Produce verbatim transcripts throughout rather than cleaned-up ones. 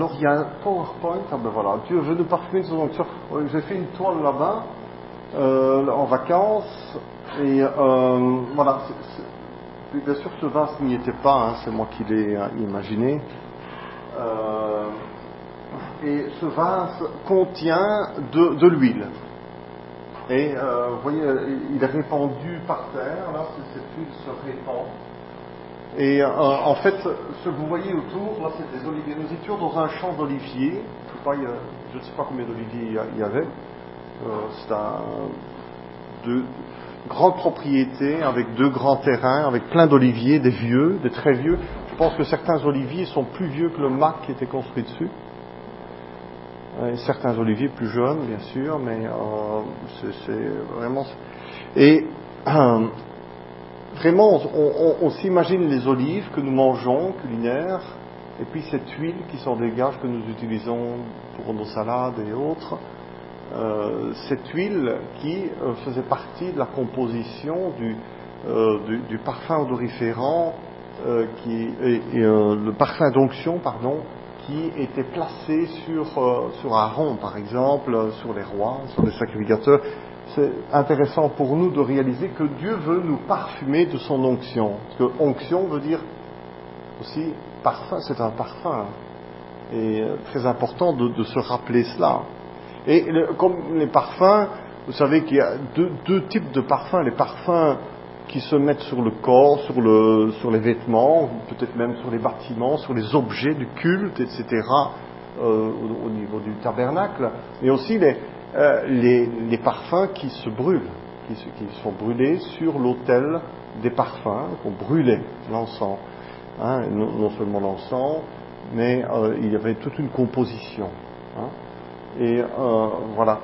Alors il y a un PowerPoint, ah ben voilà, Dieu veut nous parfumer de son onction. J'ai fait une toile là-bas, euh, en vacances, et euh, voilà, c'est, c'est... Puis bien sûr ce vase n'y était pas, hein, c'est moi qui l'ai hein, imaginé. Euh, et ce vase contient de, de l'huile. Et euh, vous voyez, il est répandu par terre, là, cette huile se répand. Et euh, en fait, ce que vous voyez autour, là, c'est des oliviers. Nous étions dans un champ d'oliviers. Je sais pas, il y a, je ne sais pas combien d'oliviers il y avait. Euh, c'est un, deux grandes propriétés avec deux grands terrains, avec plein d'oliviers, des vieux, des très vieux. Je pense que certains oliviers sont plus vieux que le mât qui était construit dessus. Et certains oliviers plus jeunes, bien sûr, mais euh, c'est, c'est vraiment... Et euh, vraiment, on, on, on s'imagine les olives que nous mangeons, culinaires, et puis cette huile qui s'en dégage, que nous utilisons pour nos salades et autres. Euh, cette huile qui euh, faisait partie de la composition du, euh, du, du parfum odoriférant, euh, qui, et, et euh, le parfum d'onction, pardon, qui était placé sur, euh, sur Aaron, par exemple, euh, sur les rois, sur les sacrificateurs. C'est intéressant pour nous de réaliser que Dieu veut nous parfumer de son onction. Parce que onction veut dire aussi parfum, c'est un parfum. Et euh, très important de, de se rappeler cela. Et le, comme les parfums, vous savez qu'il y a deux, deux types de parfums. Les parfums qui se mettent sur le corps, sur, le, sur les vêtements, peut-être même sur les bâtiments, sur les objets du culte, et cetera, euh, au, au niveau du tabernacle. Mais aussi les, euh, les, les parfums qui se brûlent, qui, se, qui sont brûlés sur l'autel des parfums, qu'on brûlait l'encens. Hein, non, non seulement l'encens, mais euh, il y avait toute une composition. Hein. Et euh, voilà.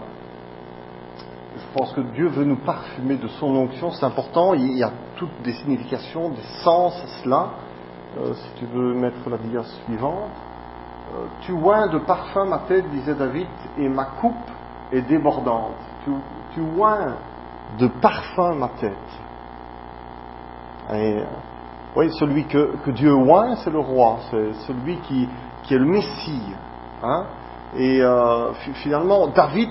Je pense que Dieu veut nous parfumer de son onction, c'est important. Il y a toutes des significations, des sens à cela. Euh, si tu veux mettre la dia suivante. Euh, tu oins de parfum ma tête, disait David, et ma coupe est débordante. Tu, tu oins de parfum ma tête. Et, oui, celui que, que Dieu oint, c'est le roi, c'est celui qui, qui est le Messie. Hein? Et euh, finalement, David,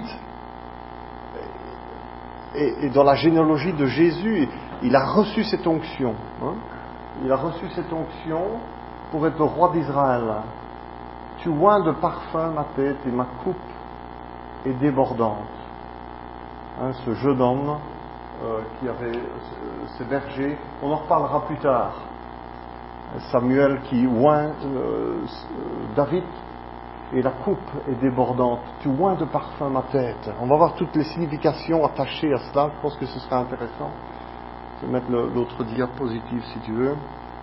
et, et dans la généalogie de Jésus, il a reçu cette onction. Hein? Il a reçu cette onction pour être le roi d'Israël. Tu oins de parfum ma tête et ma coupe est débordante. Hein, ce jeune homme euh, qui avait ces bergers, on en reparlera plus tard. Samuel qui oint euh, David, et la coupe est débordante. Tu oins de parfum ma tête. On va voir toutes les significations attachées à cela. Je pense que ce sera intéressant. Je vais mettre le, l'autre diapositive si tu veux.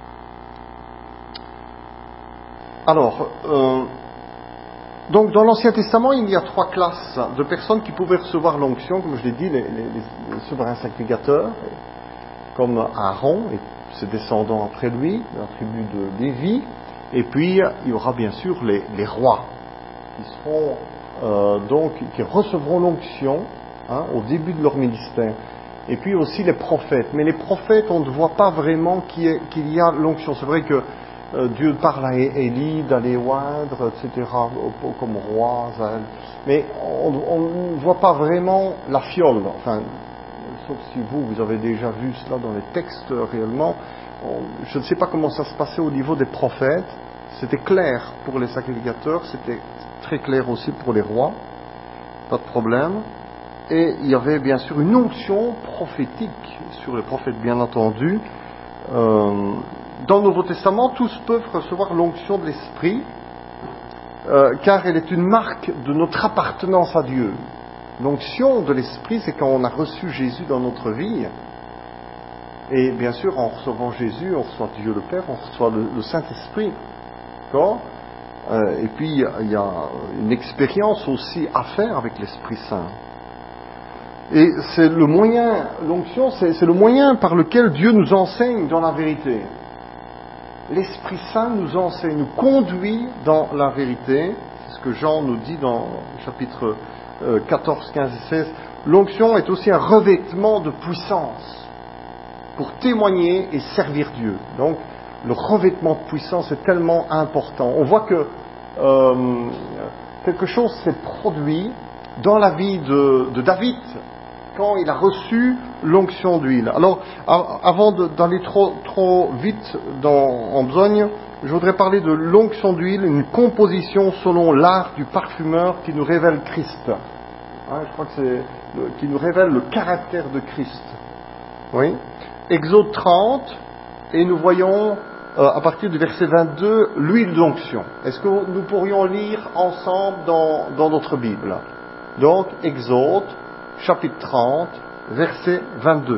Alors, euh, donc dans l'Ancien Testament, il y a trois classes de personnes qui pouvaient recevoir l'onction, comme je l'ai dit, les, les, les souverains sacrificateurs, comme Aaron et ses descendants après lui, la tribu de Lévi, et puis il y aura bien sûr les, les rois, qui seront euh, donc qui recevront l'onction hein, au début de leur ministère, et puis aussi les prophètes. Mais les prophètes, on ne voit pas vraiment qu'il y, ait, qu'il y a l'onction. C'est vrai que euh, Dieu parle à Élie d'aller oindre, et cetera, comme roi, mais on, on ne voit pas vraiment la fiole. Enfin, sauf si vous, vous avez déjà vu cela dans les textes réellement. Je ne sais pas comment ça se passait au niveau des prophètes. C'était clair pour les sacrificateurs, c'était très clair aussi pour les rois, pas de problème. Et il y avait bien sûr une onction prophétique sur les prophètes, bien entendu. Euh, dans le Nouveau Testament, tous peuvent recevoir l'onction de l'Esprit, euh, car elle est une marque de notre appartenance à Dieu. L'onction de l'Esprit, c'est quand on a reçu Jésus dans notre vie. Et bien sûr, en recevant Jésus, on reçoit Dieu le Père, on reçoit le, le Saint-Esprit. D'accord ? euh, Et puis, il y a une expérience aussi à faire avec l'Esprit Saint. Et c'est le moyen, l'onction, c'est, c'est le moyen par lequel Dieu nous enseigne dans la vérité. L'Esprit Saint nous enseigne, nous conduit dans la vérité. C'est ce que Jean nous dit dans le chapitre quatorze, quinze et seize. L'onction est aussi un revêtement de puissance pour témoigner et servir Dieu. Donc, le revêtement de puissance est tellement important. On voit que euh, quelque chose s'est produit dans la vie de, de David quand il a reçu l'onction d'huile. Alors, avant d'aller trop, trop vite dans, en besogne, je voudrais parler de l'onction d'huile, une composition selon l'art du parfumeur qui nous révèle Christ. Hein, je crois que c'est le, qui nous révèle le caractère de Christ. Oui. Exode trente, et nous voyons euh, à partir du verset vingt-deux l'huile d'onction. Est-ce que nous pourrions lire ensemble dans, dans notre Bible? Donc, Exode, chapitre trente, verset vingt-deux.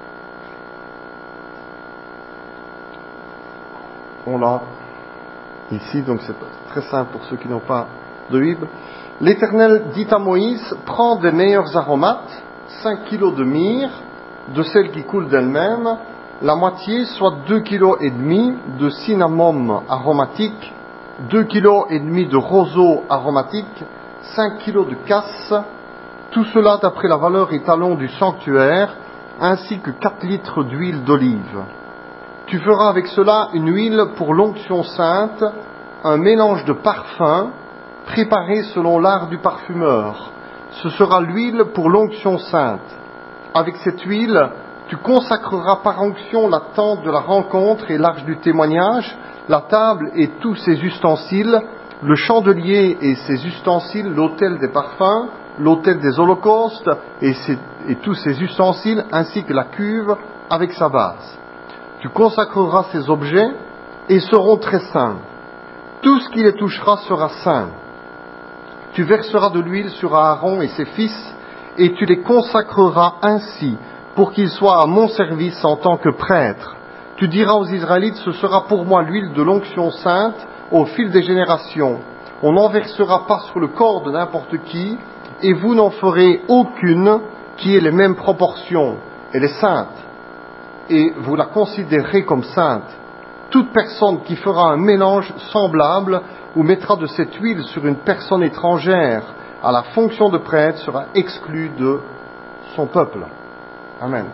On l'a ici, donc c'est très simple pour ceux qui n'ont pas de Bible. L'Éternel dit à Moïse, prends des meilleurs aromates, cinq kilos de myrrhe, de celles qui coulent d'elles-mêmes, la moitié, soit deux kilos et demi de cinnamome aromatique, deux kilos et demi de roseau aromatique, cinq kilos de casse, tout cela d'après la valeur étalon du sanctuaire, ainsi que quatre litres d'huile d'olive. Tu feras avec cela une huile pour l'onction sainte, un mélange de parfums, préparé selon l'art du parfumeur. Ce sera l'huile pour l'onction sainte. Avec cette huile, tu consacreras par onction la tente de la rencontre et l'arche du témoignage, la table et tous ses ustensiles, le chandelier et ses ustensiles, l'autel des parfums, l'autel des holocaustes et, ses, et tous ses ustensiles, ainsi que la cuve avec sa base. Tu consacreras ces objets et seront très saints. Tout ce qui les touchera sera saint. Tu verseras de l'huile sur Aaron et ses fils, et tu les consacreras ainsi, pour qu'ils soient à mon service en tant que prêtres. Tu diras aux Israélites, ce sera pour moi l'huile de l'onction sainte au fil des générations. On n'en versera pas sur le corps de n'importe qui, et vous n'en ferez aucune qui ait les mêmes proportions. Elle est sainte, et vous la considérez comme sainte. Toute personne qui fera un mélange semblable ou mettra de cette huile sur une personne étrangère à la fonction de prêtre sera exclue de son peuple. Amen.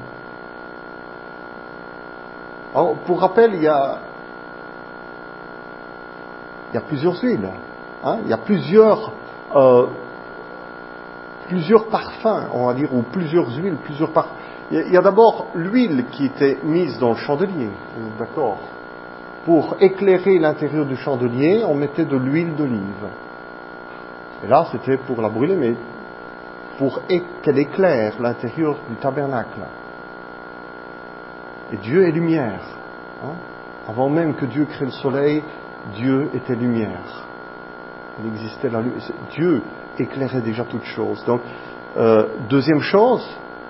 Alors, pour rappel, il y a, il y a plusieurs huiles. Hein, il y a plusieurs, euh, plusieurs parfums, on va dire, ou plusieurs huiles, plusieurs parfums. Il y a d'abord l'huile qui était mise dans le chandelier, d'accord. Pour éclairer l'intérieur du chandelier, on mettait de l'huile d'olive. Et là, c'était pour la brûler, mais pour qu'elle éclaire l'intérieur du tabernacle. Et Dieu est lumière. Hein? Avant même que Dieu crée le soleil, Dieu était lumière. Il existait la lumière. Dieu éclairait déjà toutes choses. Donc, euh, deuxième chose,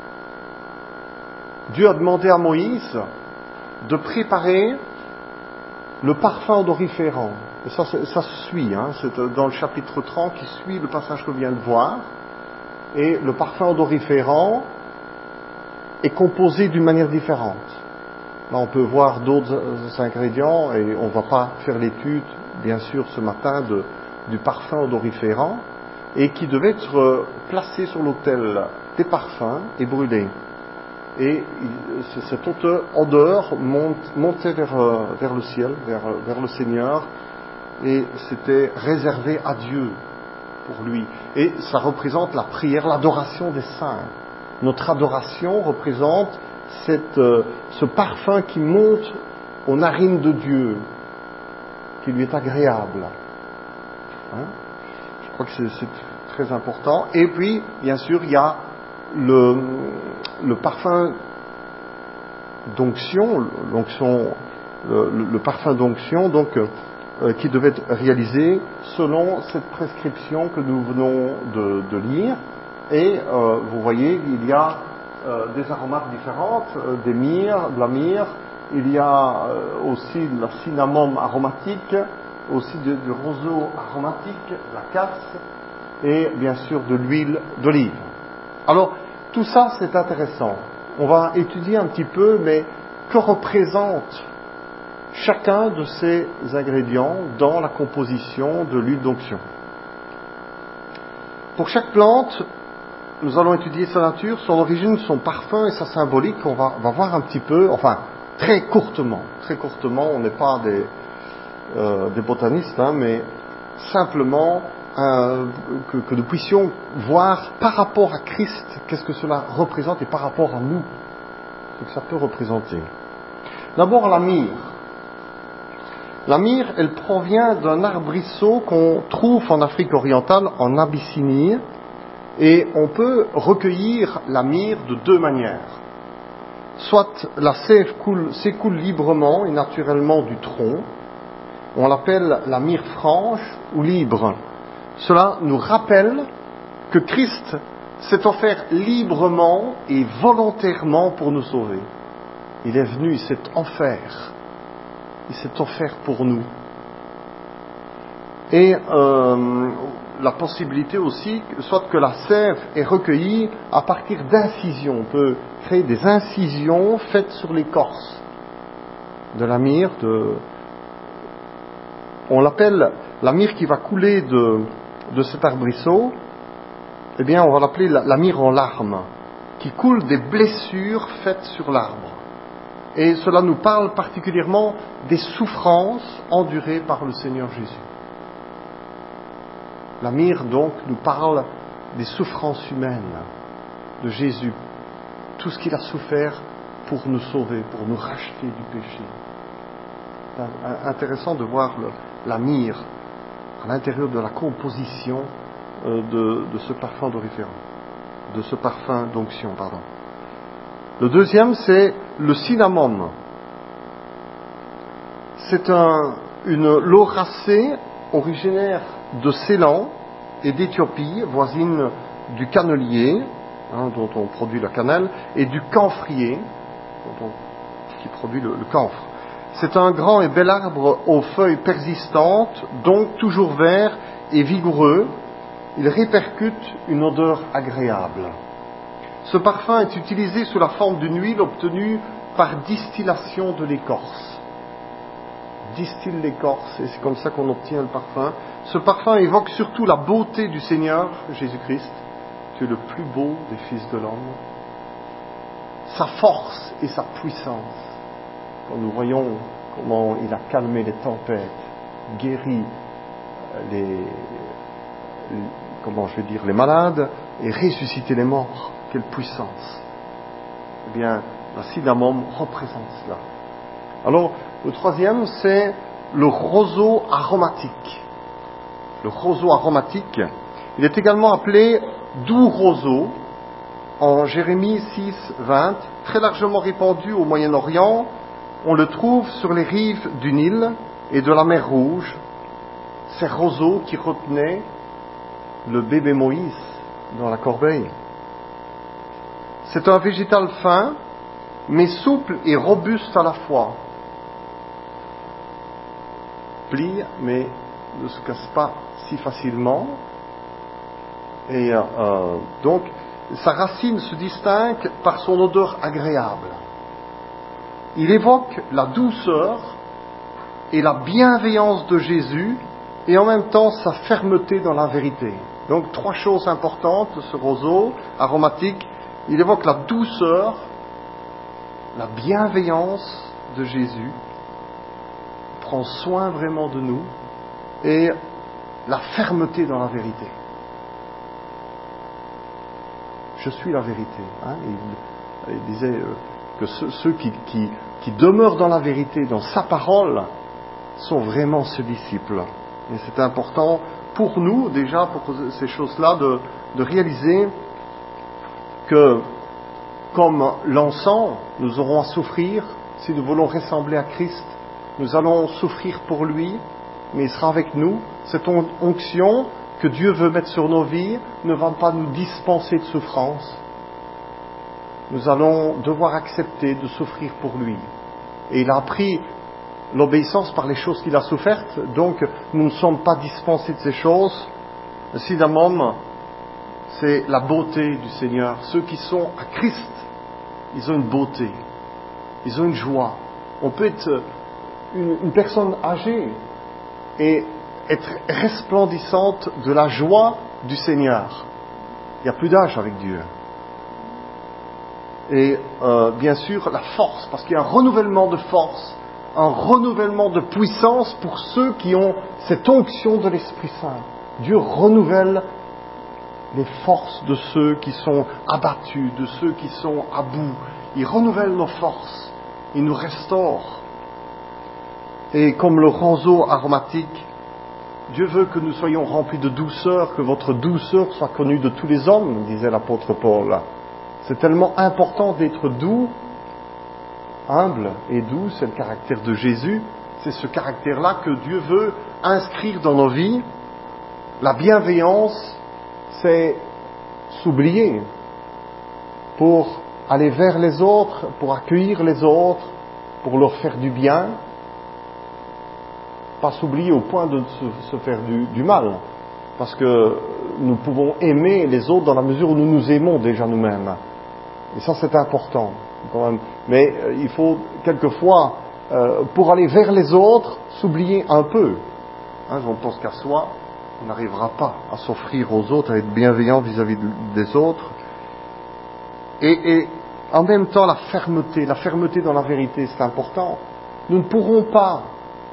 Dieu a demandé à Moïse de préparer le parfum odoriférant. Et ça, ça se suit, hein, c'est dans le chapitre trente qui suit le passage que je viens de voir. Et le parfum odoriférant est composé d'une manière différente. Là, on peut voir d'autres ingrédients et on ne va pas faire l'étude, bien sûr, ce matin de, du parfum odoriférant et qui devait être placé sur l'autel des parfums et brûlé. Et cette odeur monte, montait vers, vers le ciel, vers, vers le Seigneur, et c'était réservé à Dieu pour lui. Et ça représente la prière, l'adoration des saints. Notre adoration représente cette, ce parfum qui monte aux narines de Dieu, qui lui est agréable. Hein? Je crois que c'est, c'est très important. Et puis, bien sûr, il y a le, le parfum d'onction, l'onction, le, le, le parfum d'onction, donc euh, qui devait être réalisé selon cette prescription que nous venons de, de lire. Et euh, vous voyez, il y a euh, des aromates différentes, euh, des myrrhes, de la myrrhe, il y a euh, aussi de la cinnamome aromatique, aussi de, du roseau aromatique, de la casse, et bien sûr de l'huile d'olive. Alors, tout ça, c'est intéressant. On va étudier un petit peu, mais que représente chacun de ces ingrédients dans la composition de l'huile d'onction? Pour chaque plante, nous allons étudier sa nature, son origine, son parfum et sa symbolique. On va, va voir un petit peu, enfin, très courtement. Très courtement, on n'est pas des, euh, des botanistes, hein, mais simplement euh, que, que nous puissions voir par rapport à Christ, qu'est-ce que cela représente et par rapport à nous, ce que ça peut représenter. D'abord la myrrhe. La myrrhe, elle provient d'un arbrisseau qu'on trouve en Afrique orientale, en Abyssinie, et on peut recueillir la myrrhe de deux manières. Soit la sève coule, s'écoule librement et naturellement du tronc, on l'appelle la myrrhe franche ou libre. Cela nous rappelle que Christ s'est offert librement et volontairement pour nous sauver. Il est venu, il s'est offert. Il s'est offert pour nous. Et euh, la possibilité aussi, soit que la sève est recueillie à partir d'incisions. On peut créer des incisions faites sur l'écorce de la myrrhe. De... On l'appelle la myrrhe qui va couler de, de cet arbrisseau. Eh bien, on va l'appeler la, la myrrhe en larmes, qui coule des blessures faites sur l'arbre. Et cela nous parle particulièrement des souffrances endurées par le Seigneur Jésus. La myrrhe, donc, nous parle des souffrances humaines de Jésus, tout ce qu'il a souffert pour nous sauver, pour nous racheter du péché. C'est intéressant de voir le, la myrrhe à l'intérieur de la composition euh, de, de ce parfum d'oriféron, de ce parfum d'onction, pardon. Le deuxième, c'est le cinnamome. C'est un, une lauracée originaire de Ceylan et d'Éthiopie, voisine du cannelier, hein, dont on produit la cannelle, et du camphrier, dont on, qui produit le, le camphre. C'est un grand et bel arbre aux feuilles persistantes, donc toujours vert et vigoureux. Il répercute une odeur agréable. Ce parfum est utilisé sous la forme d'une huile obtenue par distillation de l'écorce. Distille l'écorce et c'est comme ça qu'on obtient le parfum. Ce parfum évoque surtout la beauté du Seigneur Jésus-Christ. Tu es le plus beau des fils de l'homme. Sa force et sa puissance. Quand nous voyons comment il a calmé les tempêtes, guéri les, les comment je vais dire, les malades et ressuscité les morts. Quelle puissance! Eh bien, la cinnamome représente cela. Alors, le troisième, c'est le roseau aromatique. Le roseau aromatique, il est également appelé doux roseau, en Jérémie six, vingt, très largement répandu au Moyen-Orient. On le trouve sur les rives du Nil et de la mer Rouge. Ces roseaux qui retenaient le bébé Moïse dans la corbeille. C'est un végétal fin, mais souple et robuste à la fois. Plie, mais ne se casse pas si facilement. Et euh, donc, sa racine se distingue par son odeur agréable. Il évoque la douceur et la bienveillance de Jésus, et en même temps sa fermeté dans la vérité. Donc, trois choses importantes de ce roseau aromatique. Il évoque la douceur, la bienveillance de Jésus, il prend soin vraiment de nous, et la fermeté dans la vérité. Je suis la vérité. Hein, il, il disait euh, que ceux, ceux qui, qui, qui demeurent dans la vérité, dans sa parole, sont vraiment ses disciples. Et c'est important pour nous, déjà, pour ces choses-là, de, de réaliser que, comme l'encens, nous aurons à souffrir. Si nous voulons ressembler à Christ, nous allons souffrir pour lui, mais il sera avec nous. Cette onction que Dieu veut mettre sur nos vies ne va pas nous dispenser de souffrance. Nous allons devoir accepter de souffrir pour lui. Et il a appris l'obéissance par les choses qu'il a souffertes, donc nous ne sommes pas dispensés de ces choses. Le cinnamome, c'est la beauté du Seigneur. Ceux qui sont à Christ, ils ont une beauté, ils ont une joie. On peut être une, une personne âgée et être resplendissante de la joie du Seigneur. Il n'y a plus d'âge avec Dieu. Et euh, bien sûr la force, parce qu'il y a un renouvellement de force un renouvellement de puissance pour ceux qui ont cette onction de l'Esprit Saint. Dieu renouvelle les forces de ceux qui sont abattus, de ceux qui sont à bout. Il renouvelle nos forces, il nous restaure. Et comme le roseau aromatique, Dieu veut que nous soyons remplis de douceur, que votre douceur soit connue de tous les hommes, disait l'apôtre Paul. C'est tellement important d'être doux, humble et doux, c'est le caractère de Jésus. C'est ce caractère-là que Dieu veut inscrire dans nos vies. La bienveillance, c'est s'oublier pour aller vers les autres, pour accueillir les autres, pour leur faire du bien. Pas s'oublier au point de se, se faire du, du mal, parce que nous pouvons aimer les autres dans la mesure où nous nous aimons déjà nous-mêmes. Et ça, c'est important, quand même. Mais euh, il faut quelquefois, euh, pour aller vers les autres, s'oublier un peu. Hein, on pense qu'à soi, on n'arrivera pas à s'offrir aux autres, à être bienveillant vis-à-vis des autres. Et, et en même temps, la fermeté, la fermeté dans la vérité, c'est important. Nous ne pourrons pas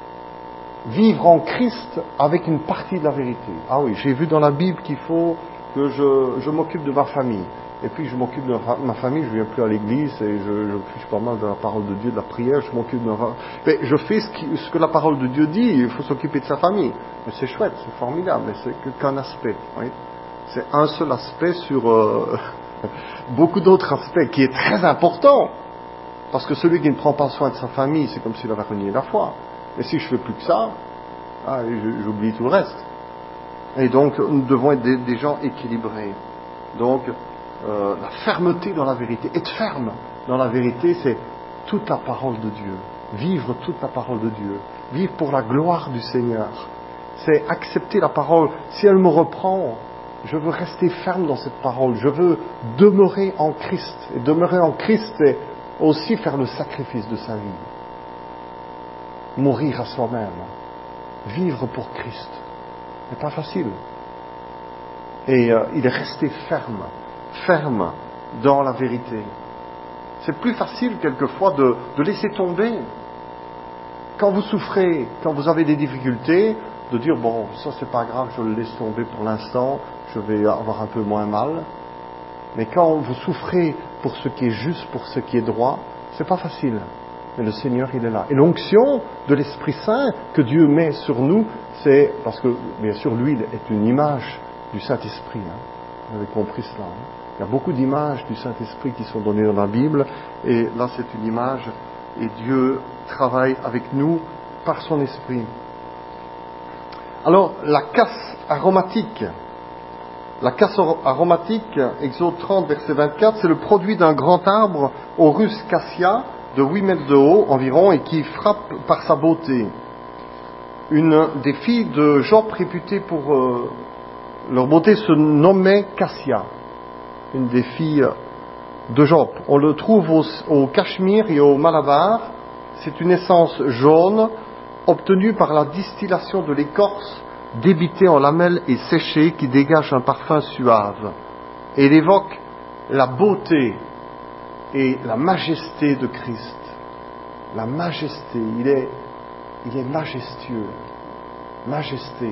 vivre en Christ avec une partie de la vérité. Ah oui, j'ai vu dans la Bible qu'il faut que je, je m'occupe de ma famille. Et puis je m'occupe de ma famille, je ne viens plus à l'église et je, je fiche pas mal de la parole de Dieu, de la prière, je m'occupe de ma famille. Mais je fais ce, qui, ce que la parole de Dieu dit, il faut s'occuper de sa famille. Mais c'est chouette, c'est formidable, mais c'est que, qu'un aspect. Oui. C'est un seul aspect sur euh, beaucoup d'autres aspects qui est très important. Parce que celui qui ne prend pas soin de sa famille, c'est comme s'il avait renié la foi. Et si je fais plus que ça, ah, j'oublie tout le reste. Et donc, nous devons être des, des gens équilibrés. Donc, euh, la fermeté dans la vérité. Être ferme dans la vérité, c'est toute la parole de Dieu. Vivre toute la parole de Dieu. Vivre pour la gloire du Seigneur. C'est accepter la parole. Si elle me reprend, je veux rester ferme dans cette parole. Je veux demeurer en Christ. Et demeurer en Christ, c'est aussi faire le sacrifice de sa vie. Mourir à soi-même. Vivre pour Christ. C'est pas facile. Et euh, il est resté ferme. Ferme dans la vérité. C'est plus facile quelquefois de, de laisser tomber. Quand vous souffrez, quand vous avez des difficultés, de dire bon, ça c'est pas grave, je le laisse tomber pour l'instant, je vais avoir un peu moins mal. Mais quand vous souffrez pour ce qui est juste, pour ce qui est droit, c'est pas facile. Mais le Seigneur, il est là. Et l'onction de l'Esprit Saint que Dieu met sur nous, c'est parce que, bien sûr, l'huile est une image du Saint-Esprit. Hein. Vous avez compris cela. Hein. Il y a beaucoup d'images du Saint-Esprit qui sont données dans la Bible, et là, c'est une image, et Dieu travaille avec nous par son Esprit. Alors, la casse aromatique. La casse aromatique, Exode trente, verset vingt-quatre, c'est le produit d'un grand arbre aux russes cassia, de huit mètres de haut environ, et qui frappe par sa beauté. Une des filles de Job réputées pour euh, leur beauté se nommait Cassia, une des filles de Job. On le trouve au, au Cachemire et au Malabar. C'est une essence jaune obtenue par la distillation de l'écorce débitée en lamelles et séchée qui dégage un parfum suave. Et il évoque la beauté et la majesté de Christ. La majesté, il est, il est majestueux. Majesté.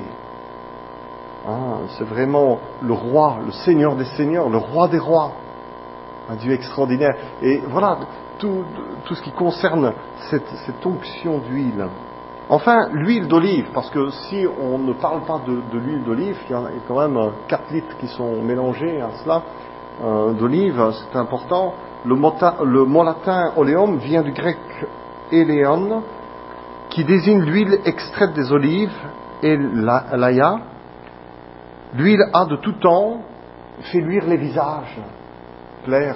Ah, c'est vraiment le roi, le Seigneur des Seigneurs, le roi des rois. Un Dieu extraordinaire. Et voilà, tout, tout ce qui concerne cette, cette onction d'huile. Enfin, l'huile d'olive, parce que si on ne parle pas de, de l'huile d'olive, il y a quand même quatre litres qui sont mélangés à cela, euh, d'olive, c'est important. Le mot, le mot latin oleum vient du grec éléon, qui désigne l'huile extraite des olives, et l'aïa. L'huile a de tout temps fait luire les visages. Claire,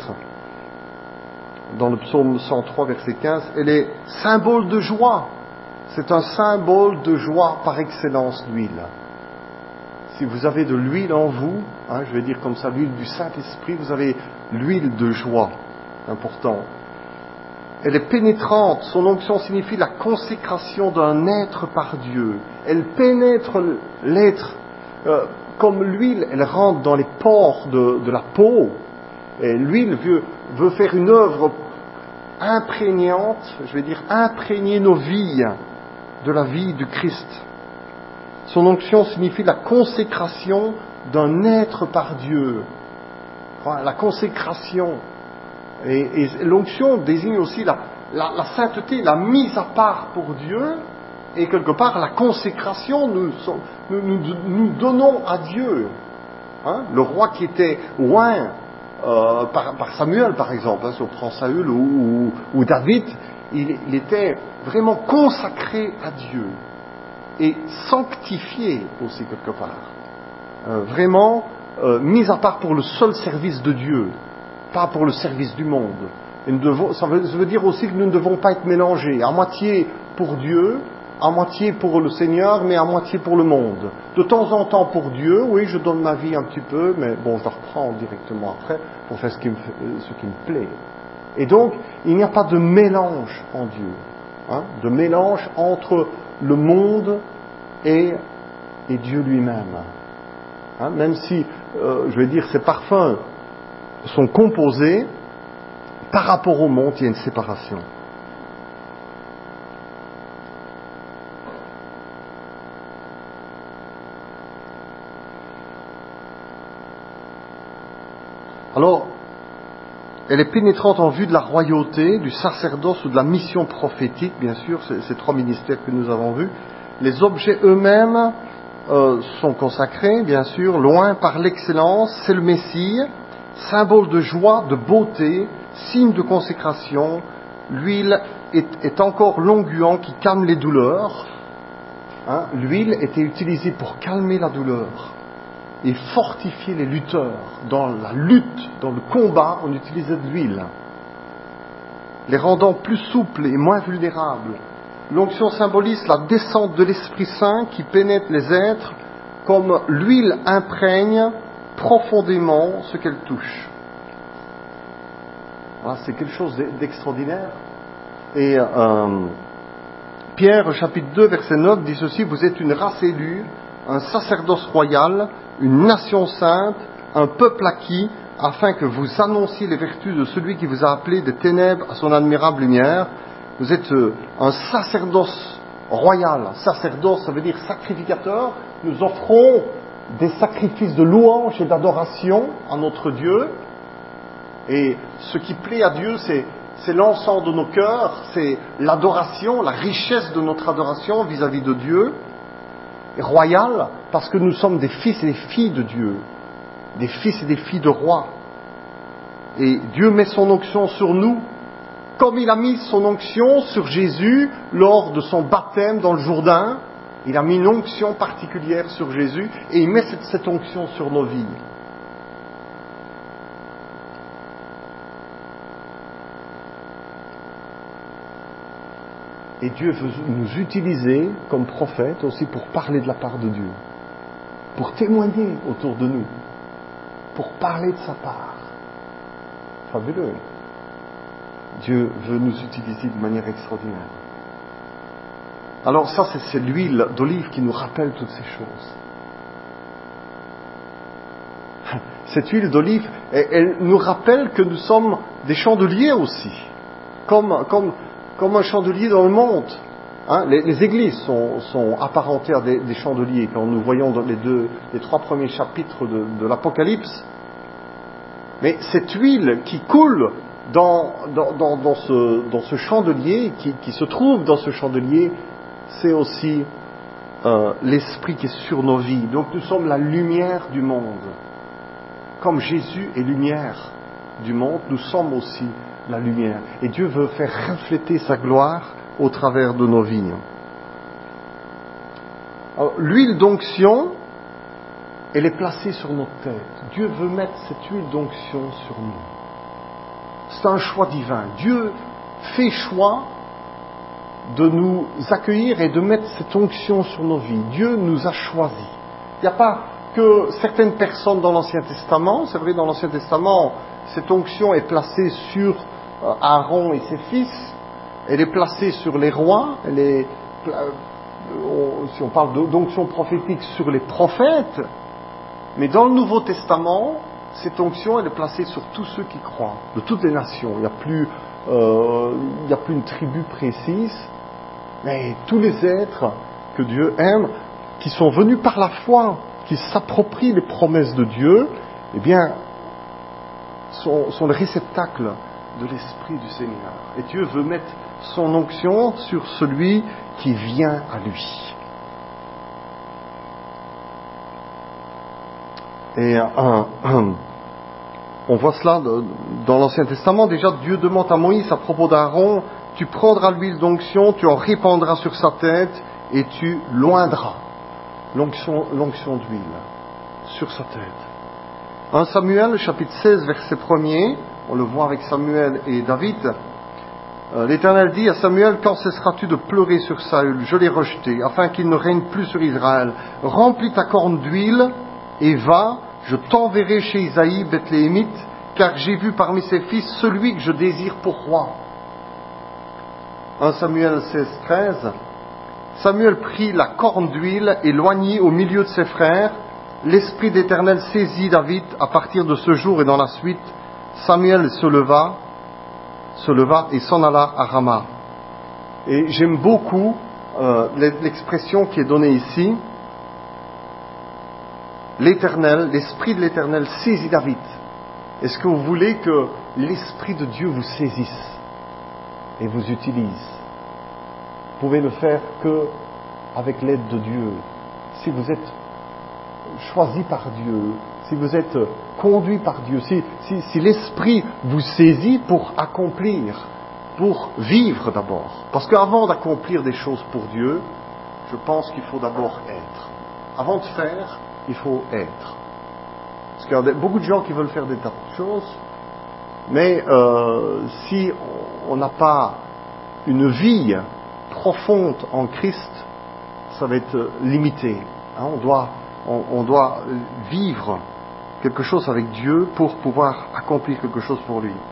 dans le psaume cent trois, verset quinze, elle est symbole de joie. C'est un symbole de joie par excellence, l'huile. Si vous avez de l'huile en vous, hein, je vais dire comme ça, l'huile du Saint-Esprit, vous avez l'huile de joie. Important. Elle est pénétrante. Son onction signifie la consécration d'un être par Dieu. Elle pénètre l'être. Euh, comme l'huile, elle rentre dans les pores de, de la peau. Et l'huile veut, veut faire une œuvre imprégnante, je vais dire imprégner nos vies de la vie du Christ. Son onction signifie la consécration d'un être par Dieu. Enfin, la consécration. Et, et l'onction désigne aussi la, la, la sainteté, la mise à part pour Dieu, et quelque part la consécration, nous, nous, nous, nous donnons à Dieu. Hein, le roi qui était oint euh, par, par Samuel, par exemple, hein, si on prend Saül ou, ou, ou David, il, il était vraiment consacré à Dieu et sanctifié aussi quelque part. Euh, vraiment euh, mis à part pour le seul service de Dieu, pas pour le service du monde. Et nous devons, ça, veut, ça veut dire aussi que nous ne devons pas être mélangés, à moitié pour Dieu, à moitié pour le Seigneur, mais à moitié pour le monde. De temps en temps pour Dieu, oui, je donne ma vie un petit peu, mais bon, je la reprends directement après pour faire ce qui me, ce qui me plaît. Et donc, il n'y a pas de mélange en Dieu, hein, de mélange entre le monde et, et Dieu lui-même. Hein, même si, euh, je vais dire, ces parfums sont composés, par rapport au monde, il y a une séparation. Alors, elle est pénétrante en vue de la royauté, du sacerdoce ou de la mission prophétique, bien sûr, c'est ces trois ministères que nous avons vus. Les objets eux-mêmes euh, sont consacrés, bien sûr, loin par l'excellence, c'est le Messie, symbole de joie, de beauté, signe de consécration. L'huile est, est encore l'onguent qui calme les douleurs. Hein, l'huile était utilisée pour calmer la douleur et fortifier les lutteurs. Dans la lutte, dans le combat, on utilisait de l'huile, les rendant plus souples et moins vulnérables. L'onction symbolise la descente de l'Esprit Saint qui pénètre les êtres comme l'huile imprègne profondément ce qu'elle touche. Voilà, c'est quelque chose d'extraordinaire. Et euh, Pierre, chapitre deux, verset neuf, dit ceci: vous êtes une race élue, un sacerdoce royal, une nation sainte, un peuple acquis, afin que vous annonciez les vertus de celui qui vous a appelé des ténèbres à son admirable lumière. Vous êtes un sacerdoce royal. Sacerdoce, ça veut dire sacrificateur. Nous offrons des sacrifices de louange et d'adoration à notre Dieu. Et ce qui plaît à Dieu, c'est, c'est l'encens de nos cœurs, c'est l'adoration, la richesse de notre adoration vis-à-vis de Dieu. Et royal, parce que nous sommes des fils et des filles de Dieu, des fils et des filles de rois. Et Dieu met son onction sur nous, comme il a mis son onction sur Jésus lors de son baptême dans le Jourdain. Il a mis une onction particulière sur Jésus et il met cette, cette onction sur nos vies. Et Dieu veut nous utiliser comme prophètes aussi pour parler de la part de Dieu, pour témoigner autour de nous, pour parler de sa part. Fabuleux. Dieu veut nous utiliser de manière extraordinaire. Alors ça, c'est, c'est l'huile d'olive qui nous rappelle toutes ces choses. Cette huile d'olive, elle, elle nous rappelle que nous sommes des chandeliers aussi, comme, comme, comme un chandelier dans le monde. Hein, les, les églises sont, sont apparentées à des, des chandeliers. Quand nous voyons dans les, deux, les trois premiers chapitres de, de l'Apocalypse, mais cette huile qui coule dans, dans, dans, dans, ce, dans ce chandelier, qui, qui se trouve dans ce chandelier, c'est aussi euh, l'esprit qui est sur nos vies. Donc nous sommes la lumière du monde. Comme Jésus est lumière du monde, nous sommes aussi la lumière. Et Dieu veut faire refléter sa gloire au travers de nos vies. Alors, l'huile d'onction, elle est placée sur notre tête. Dieu veut mettre cette huile d'onction sur nous. C'est un choix divin. Dieu fait choix de nous accueillir et de mettre cette onction sur nos vies. Dieu nous a choisis. Il n'y a pas que certaines personnes dans l'Ancien Testament. C'est vrai, dans l'Ancien Testament, cette onction est placée sur Aaron et ses fils. Elle est placée sur les rois. Elle est, si on parle d'onction prophétique, sur les prophètes. Mais dans le Nouveau Testament, cette onction, elle est placée sur tous ceux qui croient, de toutes les nations. Il n'y a plus euh, il n'y a plus une tribu précise, mais tous les êtres que Dieu aime, qui sont venus par la foi, qui s'approprient les promesses de Dieu, eh bien, sont, sont le réceptacle de l'Esprit du Seigneur. Et Dieu veut mettre son onction sur celui qui vient à lui. Et euh, euh, on voit cela dans l'Ancien Testament. Déjà, Dieu demande à Moïse à propos d'Aaron, tu prendras l'huile d'onction, tu en répandras sur sa tête et tu l'oindras. L'onction, l'onction d'huile sur sa tête. En Samuel, chapitre seize, verset premier, on le voit avec Samuel et David, euh, l'Éternel dit à Samuel, quand cesseras-tu de pleurer sur Saül? Je l'ai rejeté, afin qu'il ne règne plus sur Israël. Remplis ta corne d'huile et va, je t'enverrai chez Isaïe, Bethléemite, car j'ai vu parmi ses fils celui que je désire pour roi. en Samuel seize, treize, Samuel prit la corne d'huile et l'oignit au milieu de ses frères. L'Esprit d'Éternel saisit David à partir de ce jour et dans la suite. Samuel se leva, se leva et s'en alla à Rama. Et j'aime beaucoup euh, l'expression qui est donnée ici. L'Éternel, l'Esprit de l'Éternel saisit David. Est-ce que vous voulez que l'Esprit de Dieu vous saisisse et vous utilise? Vous pouvez le faire que avec l'aide de Dieu. Si vous êtes choisi par Dieu, si vous êtes conduit par Dieu, si, si, si l'Esprit vous saisit pour accomplir, pour vivre d'abord. Parce qu'avant d'accomplir des choses pour Dieu, je pense qu'il faut d'abord être. Avant de faire, il faut être. Parce qu'il y a beaucoup de gens qui veulent faire des tas de choses, mais euh, si on n'a pas une vie profonde en Christ, ça va être limité. Hein, on doit, on, on doit vivre quelque chose avec Dieu pour pouvoir accomplir quelque chose pour lui.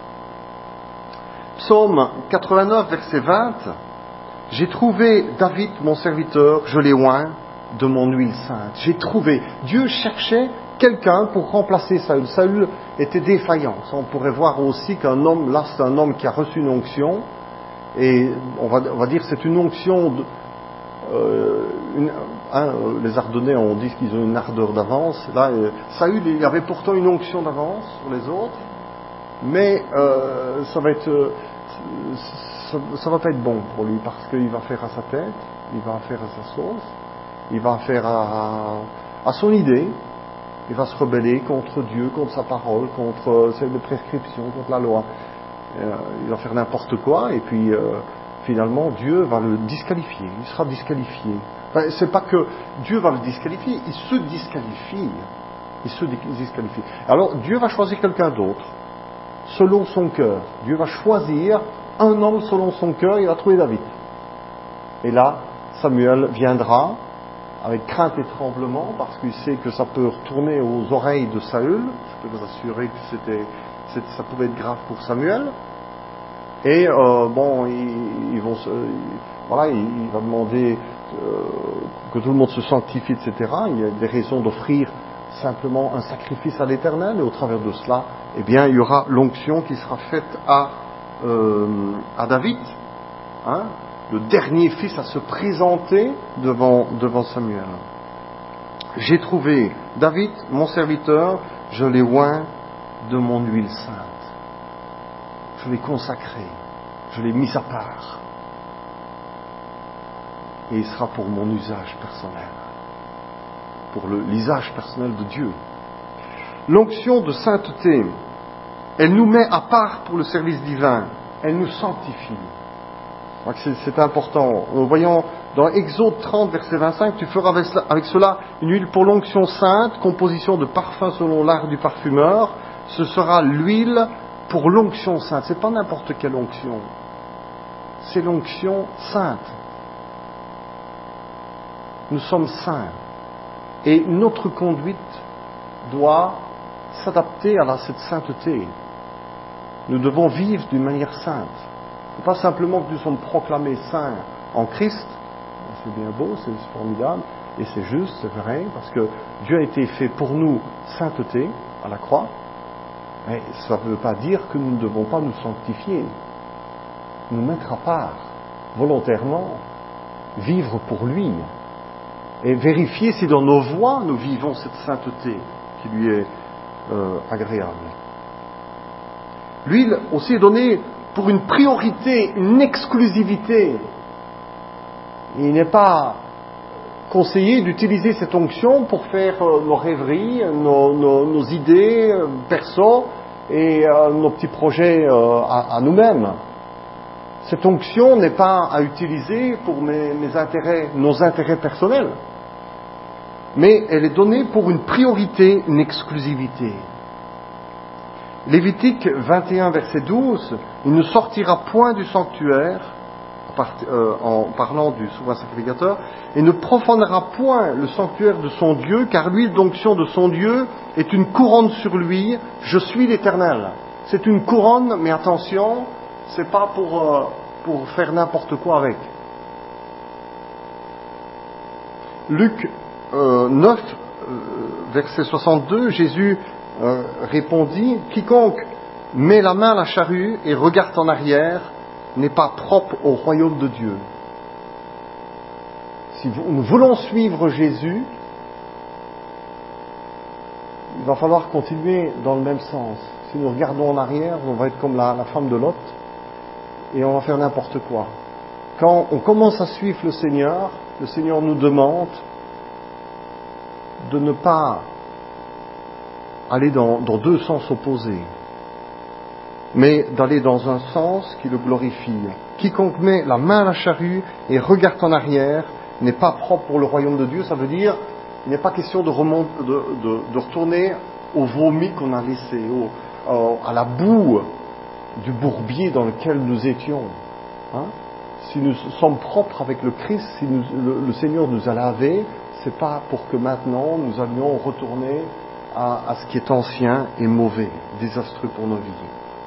Psaume quatre-vingt-neuf, verset vingt. J'ai trouvé David, mon serviteur, je l'ai oint de mon huile sainte. J'ai trouvé. Dieu cherchait quelqu'un pour remplacer Saül. Saül était défaillant. On pourrait voir aussi qu'un homme, là c'est un homme qui a reçu une onction, et on va, on va dire que c'est une onction, de, euh, une, hein, les Ardennais on dit qu'ils ont une ardeur d'avance. Là, euh, Saül il avait pourtant une onction d'avance sur les autres, mais euh, ça va être, euh, ça, ça va pas être bon pour lui, parce qu'il va faire à sa tête, il va faire à sa sauce, il va faire à, à son idée. Il va se rebeller contre Dieu, contre sa parole, contre ses prescriptions, contre la loi. Euh, il va faire n'importe quoi, et puis euh, finalement Dieu va le disqualifier. Il sera disqualifié. Enfin, c'est pas que Dieu va le disqualifier, il se disqualifie. Il se disqualifie. Alors Dieu va choisir quelqu'un d'autre, selon son cœur. Dieu va choisir un homme selon son cœur, il va trouver David. Et là, Samuel viendra avec crainte et tremblement, parce qu'il sait que ça peut retourner aux oreilles de Saül. Je peux vous assurer que c'était, c'était, ça pouvait être grave pour Samuel. Et euh, bon, ils, ils vont, se, ils, voilà, il, il va demander euh, que tout le monde se sanctifie, et cetera. Il y a des raisons d'offrir simplement un sacrifice à l'Éternel, et au travers de cela, eh bien, il y aura l'onction qui sera faite à euh, à David. Hein, le dernier fils à se présenter devant, devant Samuel. J'ai trouvé David, mon serviteur, je l'ai oint de mon huile sainte. Je l'ai consacré, je l'ai mis à part. Et il sera pour mon usage personnel, pour le, l'usage personnel de Dieu. L'onction de sainteté, elle nous met à part pour le service divin, elle nous sanctifie. C'est, c'est important. Voyons dans Exode trente, verset vingt-cinq, tu feras avec cela, avec cela une huile pour l'onction sainte, composition de parfum selon l'art du parfumeur. Ce sera l'huile pour l'onction sainte. C'est pas n'importe quelle onction. C'est l'onction sainte. Nous sommes saints. Et notre conduite doit s'adapter à la, cette sainteté. Nous devons vivre d'une manière sainte. Pas simplement que nous sommes proclamés saints en Christ, c'est bien beau, c'est formidable, et c'est juste, c'est vrai, parce que Dieu a été fait pour nous sainteté à la croix, mais ça ne veut pas dire que nous ne devons pas nous sanctifier. nous mettre à part, volontairement, vivre pour lui, et vérifier si dans nos voies nous vivons cette sainteté qui lui est euh, agréable. L'huile aussi est donnée pour une priorité, une exclusivité. Il n'est pas conseillé d'utiliser cette onction pour faire euh, nos rêveries, nos, nos, nos idées euh, perso et euh, nos petits projets euh, à, à nous-mêmes. Cette onction n'est pas à utiliser pour mes, mes intérêts, nos intérêts personnels, mais elle est donnée pour une priorité, une exclusivité. Lévitique vingt et un, verset douze, « Il ne sortira point du sanctuaire, en parlant du souverain sacrificateur, et ne profanera point le sanctuaire de son Dieu, car l'huile d'onction de son Dieu est une couronne sur lui, je suis l'Éternel. » C'est une couronne, mais attention, c'est pas pour, euh, pour faire n'importe quoi avec. Luc euh, neuf, euh, verset soixante-deux, Jésus euh, répondit, « Quiconque met la main à la charrue et regarde en arrière n'est pas propre au royaume de Dieu. » Si nous voulons suivre Jésus, il va falloir continuer dans le même sens. Si nous regardons en arrière, on va être comme la, la femme de Lot et on va faire n'importe quoi. Quand on commence à suivre le Seigneur, le Seigneur nous demande de ne pas aller dans, dans deux sens opposés, mais d'aller dans un sens qui le glorifie. Quiconque met la main à la charrue et regarde en arrière n'est pas propre pour le royaume de Dieu. Ça veut dire, il n'est pas question de, remont, de, de, de retourner au vomi qu'on a laissé, au, au, à la boue du bourbier dans lequel nous étions. Hein? Si nous sommes propres avec le Christ, si nous, le, le Seigneur nous a lavés, c'est pas pour que maintenant nous allions retourner à, à ce qui est ancien et mauvais, désastreux pour nos vies.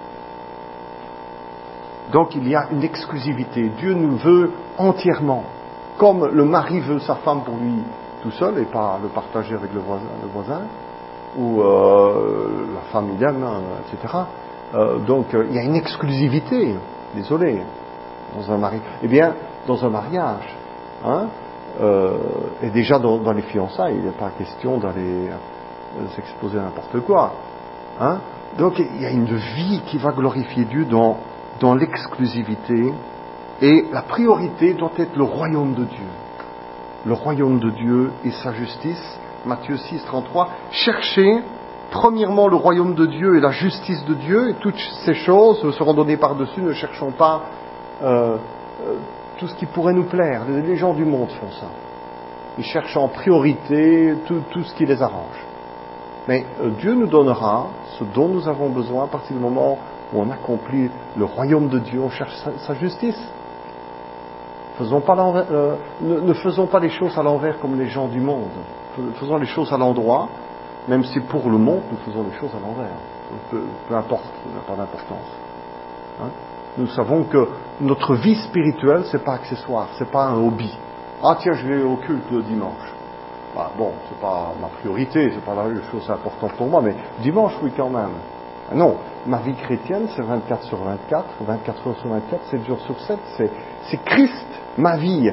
Donc il y a une exclusivité. Dieu nous veut entièrement, comme le mari veut sa femme pour lui tout seul et pas le partager avec le voisin, le voisin ou euh, la femme idem, et cetera. Euh, donc euh, il y a une exclusivité. Désolé, dans un mari. Eh bien, dans un mariage, hein, euh, et déjà dans, dans les fiançailles, il n'est pas question d'aller euh, s'exposer à n'importe quoi. Hein. Donc il y a une vie qui va glorifier Dieu dans dans l'exclusivité, et la priorité doit être le royaume de Dieu. Le royaume de Dieu et sa justice. Matthieu six, trente-trois. Cherchez premièrement le royaume de Dieu et la justice de Dieu, et toutes ces choses seront données par-dessus. Ne cherchons pas euh, euh, tout ce qui pourrait nous plaire. Les gens du monde font ça. Ils cherchent en priorité tout, tout ce qui les arrange. Mais euh, Dieu nous donnera ce dont nous avons besoin à partir du moment où on accomplit le royaume de Dieu, on cherche sa, sa justice. Faisons pas euh, ne, ne faisons pas les choses à l'envers comme les gens du monde. Faisons les choses à l'endroit, même si pour le monde, nous faisons les choses à l'envers. Peu, peu importe, ça n'a pas d'importance. Hein? Nous savons que notre vie spirituelle, c'est pas accessoire, c'est pas un hobby. Ah tiens, je vais au culte le dimanche. Bah, bon, c'est pas ma priorité, c'est pas la chose importante pour moi, mais dimanche, oui, quand même. Ah non, ma vie chrétienne, c'est vingt-quatre sur vingt-quatre, vingt-quatre heures sur vingt-quatre, sept jours sur sept, c'est, c'est Christ, ma vie.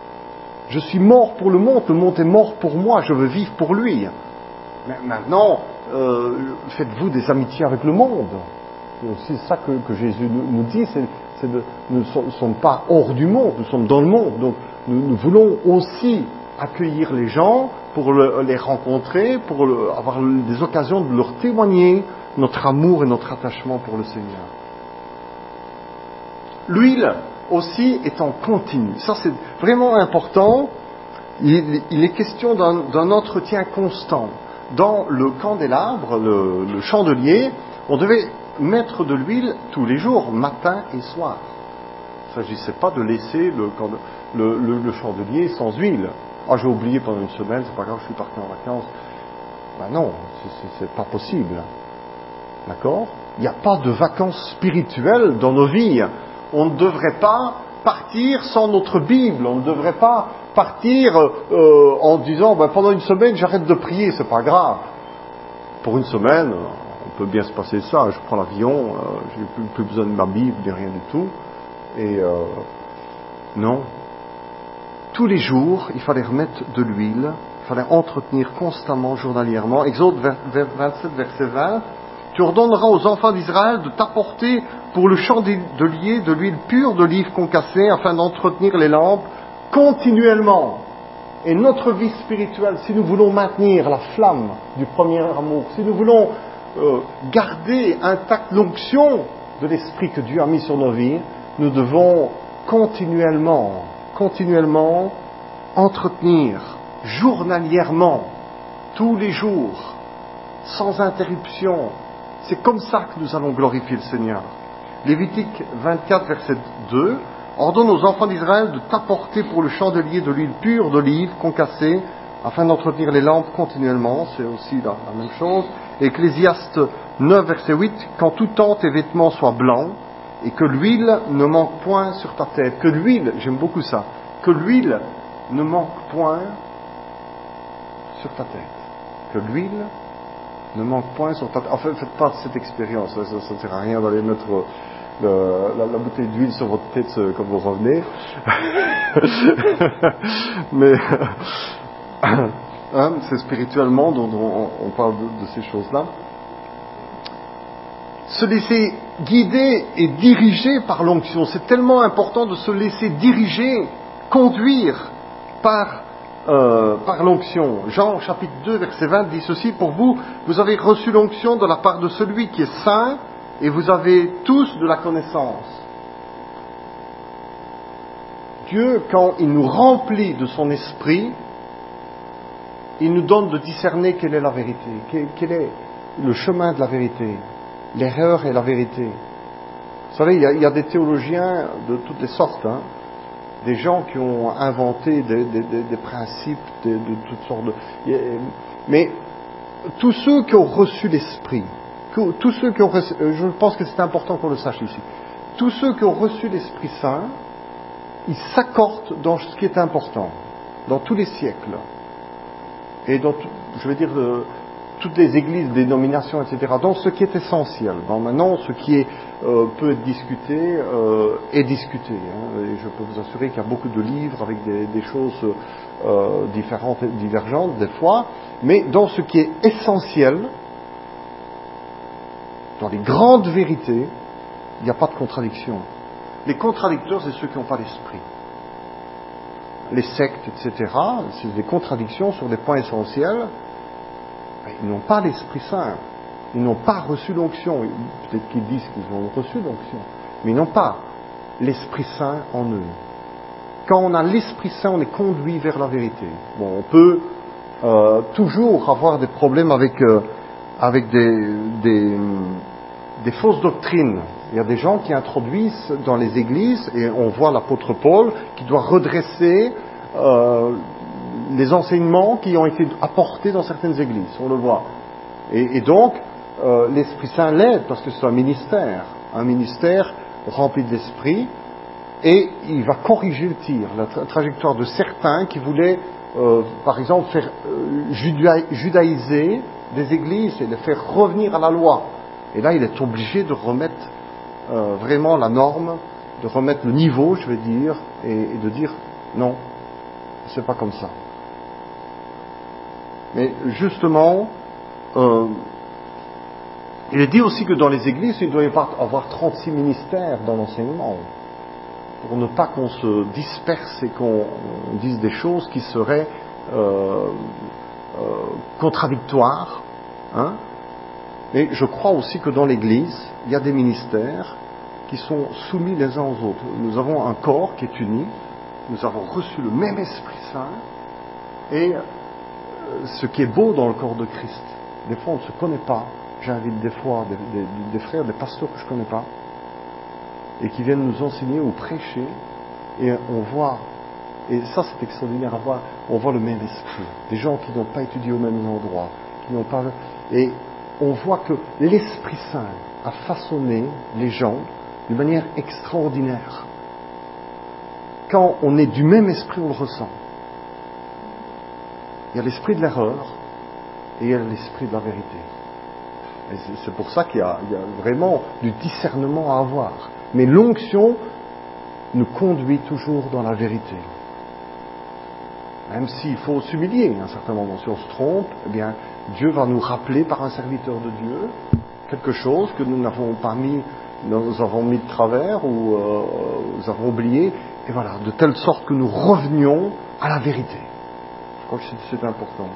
Je suis mort pour le monde, le monde est mort pour moi, je veux vivre pour lui. Mais maintenant, euh, faites-vous des amitiés avec le monde. C'est ça que, que Jésus nous, nous dit, c'est, c'est de, nous ne sommes pas hors du monde, nous sommes dans le monde. Donc nous, nous voulons aussi accueillir les gens pour le, les rencontrer, pour le, avoir des occasions de leur témoigner notre amour et notre attachement pour le Seigneur. L'huile aussi est en continu. Ça, c'est vraiment important. Il, il est question d'un, d'un entretien constant. Dans le candélabre, le, le chandelier, on devait mettre de l'huile tous les jours, matin et soir. Il ne s'agissait pas de laisser le, le, le, le chandelier sans huile. Ah, j'ai oublié pendant une semaine, c'est pas grave, je suis parti en vacances. Ben non, c'est, c'est, c'est pas possible. D'accord ? Il n'y a pas de vacances spirituelles dans nos vies. On ne devrait pas partir sans notre Bible. On ne devrait pas partir euh, en disant ben, pendant une semaine j'arrête de prier, c'est pas grave. Pour une semaine, on peut bien se passer ça. Je prends l'avion, euh, j'ai plus, plus besoin de ma Bible, ni rien du tout. Et euh, non. Tous les jours, il fallait remettre de l'huile, il fallait entretenir constamment, journalièrement. Exode vingt-sept, verset vingt. Tu ordonneras aux enfants d'Israël de t'apporter pour le chandelier de l'huile pure d'olive concassée afin d'entretenir les lampes continuellement. Et notre vie spirituelle, si nous voulons maintenir la flamme du premier amour, si nous voulons euh, garder intacte l'onction de l'Esprit que Dieu a mis sur nos vies, nous devons continuellement, continuellement entretenir, journalièrement, tous les jours, sans interruption. C'est comme ça que nous allons glorifier le Seigneur. Lévitique vingt-quatre, verset deux. Ordonne aux enfants d'Israël de t'apporter pour le chandelier de l'huile pure d'olive concassée, afin d'entretenir les lampes continuellement. C'est aussi la, la même chose. Ecclésiaste neuf, verset huit. Quand tout temps tes vêtements soient blancs, et que l'huile ne manque point sur ta tête. Que l'huile, j'aime beaucoup ça, que l'huile ne manque point sur ta tête. Que l'huile ne manque point sur ta tête. Enfin, faites pas cette expérience, ça ne sert à rien d'aller mettre le, la, la bouteille d'huile sur votre tête quand vous revenez. Mais hein, c'est spirituellement dont on, on parle de, de ces choses-là. Se laisser guider et diriger par l'onction. C'est tellement important de se laisser diriger, conduire par Euh, par l'onction. Jean chapitre deux verset vingt dit ceci: pour vous, vous avez reçu l'onction de la part de celui qui est saint et vous avez tous de la connaissance. Dieu, quand il nous remplit de son esprit, il nous donne de discerner quelle est la vérité, quel, quel est le chemin de la vérité, l'erreur et la vérité. Vous savez, il y a, il y a des théologiens de toutes les sortes, hein, des gens qui ont inventé des, des, des, des principes de, de toutes sortes de... Mais tous ceux qui ont reçu l'Esprit, tous ceux qui ont reçu, je pense que c'est important qu'on le sache ici, tous ceux qui ont reçu l'Esprit Saint, ils s'accordent dans ce qui est important, dans tous les siècles, et dans, je veux dire, euh, toutes les églises, dénominations, et cetera, dans ce qui est essentiel. Bon, maintenant, ce qui est, euh, peut être discuté euh, est discuté. Hein, et je peux vous assurer qu'il y a beaucoup de livres avec des, des choses euh, différentes et divergentes, des fois. Mais dans ce qui est essentiel, dans les grandes vérités, il n'y a pas de contradiction. Les contradicteurs, c'est ceux qui n'ont pas l'esprit. Les sectes, et cetera, c'est des contradictions sur des points essentiels. Ils n'ont pas l'Esprit Saint. Ils n'ont pas reçu l'onction. Peut-être qu'ils disent qu'ils ont reçu l'onction. Mais ils n'ont pas l'Esprit Saint en eux. Quand on a l'Esprit Saint, on est conduit vers la vérité. Bon, on peut euh, toujours avoir des problèmes avec, euh, avec des, des, des fausses doctrines. Il y a des gens qui introduisent dans les églises, et on voit l'apôtre Paul qui doit redresser euh, les enseignements qui ont été apportés dans certaines églises, on le voit. Et, et donc, euh, l'Esprit Saint l'aide, parce que c'est un ministère, un ministère rempli de l'Esprit, et il va corriger le tir, la tra- trajectoire de certains qui voulaient, euh, par exemple, faire euh, juda- judaïser des églises et les faire revenir à la loi. Et là, il est obligé de remettre euh, vraiment la norme, de remettre le niveau, je vais dire, et, et de dire non, c'est pas comme ça. Mais justement, euh, il est dit aussi que dans les églises, il doit y avoir trente-six ministères dans l'enseignement, pour ne pas qu'on se disperse et qu'on dise des choses qui seraient euh, euh, contradictoires. Hein. Mais je crois aussi que dans l'église, il y a des ministères qui sont soumis les uns aux autres. Nous avons un corps qui est uni, nous avons reçu le même Esprit Saint, et ce qui est beau dans le corps de Christ, des fois on ne se connaît pas. J'invite des fois des, des, des frères, des pasteurs que je ne connais pas, et qui viennent nous enseigner ou prêcher, et on voit, et ça c'est extraordinaire à voir, on voit le même esprit. Des gens qui n'ont pas étudié au même endroit, qui n'ont pas, et on voit que l'Esprit Saint a façonné les gens d'une manière extraordinaire. Quand on est du même esprit, on le ressent. Il y a l'esprit de l'erreur et il y a l'esprit de la vérité. Et c'est pour ça qu'il y a, il y a vraiment du discernement à avoir. Mais l'onction nous conduit toujours dans la vérité. Même s'il faut s'humilier à un certain moment, si on se trompe, eh bien, Dieu va nous rappeler par un serviteur de Dieu quelque chose que nous n'avons pas mis, nous avons mis de travers ou euh, nous avons oublié, et voilà, de telle sorte que nous revenions à la vérité. Je crois que c'est, c'est important.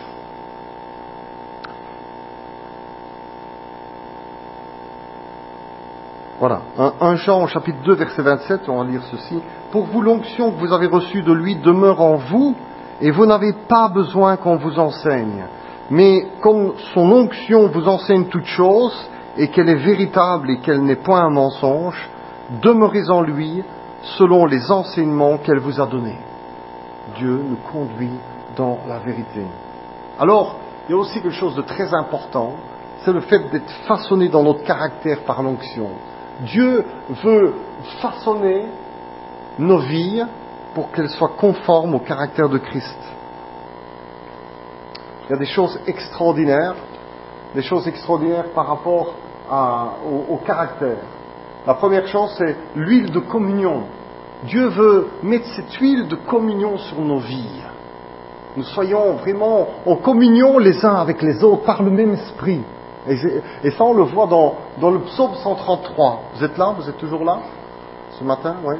Voilà, un Jean au chapitre deux, verset vingt-sept, on va lire ceci. « Pour vous, l'onction que vous avez reçue de lui demeure en vous, et vous n'avez pas besoin qu'on vous enseigne. Mais comme son onction vous enseigne toutes choses, et qu'elle est véritable et qu'elle n'est point un mensonge, demeurez en lui selon les enseignements qu'elle vous a donnés. » Dieu nous conduit dans la vérité. Alors, il y a aussi quelque chose de très important, c'est le fait d'être façonné dans notre caractère par l'onction. Dieu veut façonner nos vies pour qu'elles soient conformes au caractère de Christ. Il y a des choses extraordinaires, des choses extraordinaires par rapport à, au, au caractère. La première chose, c'est l'huile de communion. Dieu veut mettre cette huile de communion sur nos vies. Nous soyons vraiment en communion les uns avec les autres par le même esprit. Et, et ça, on le voit dans, dans le psaume cent trente-trois. Vous êtes là? Vous êtes toujours là? Ce matin? Oui.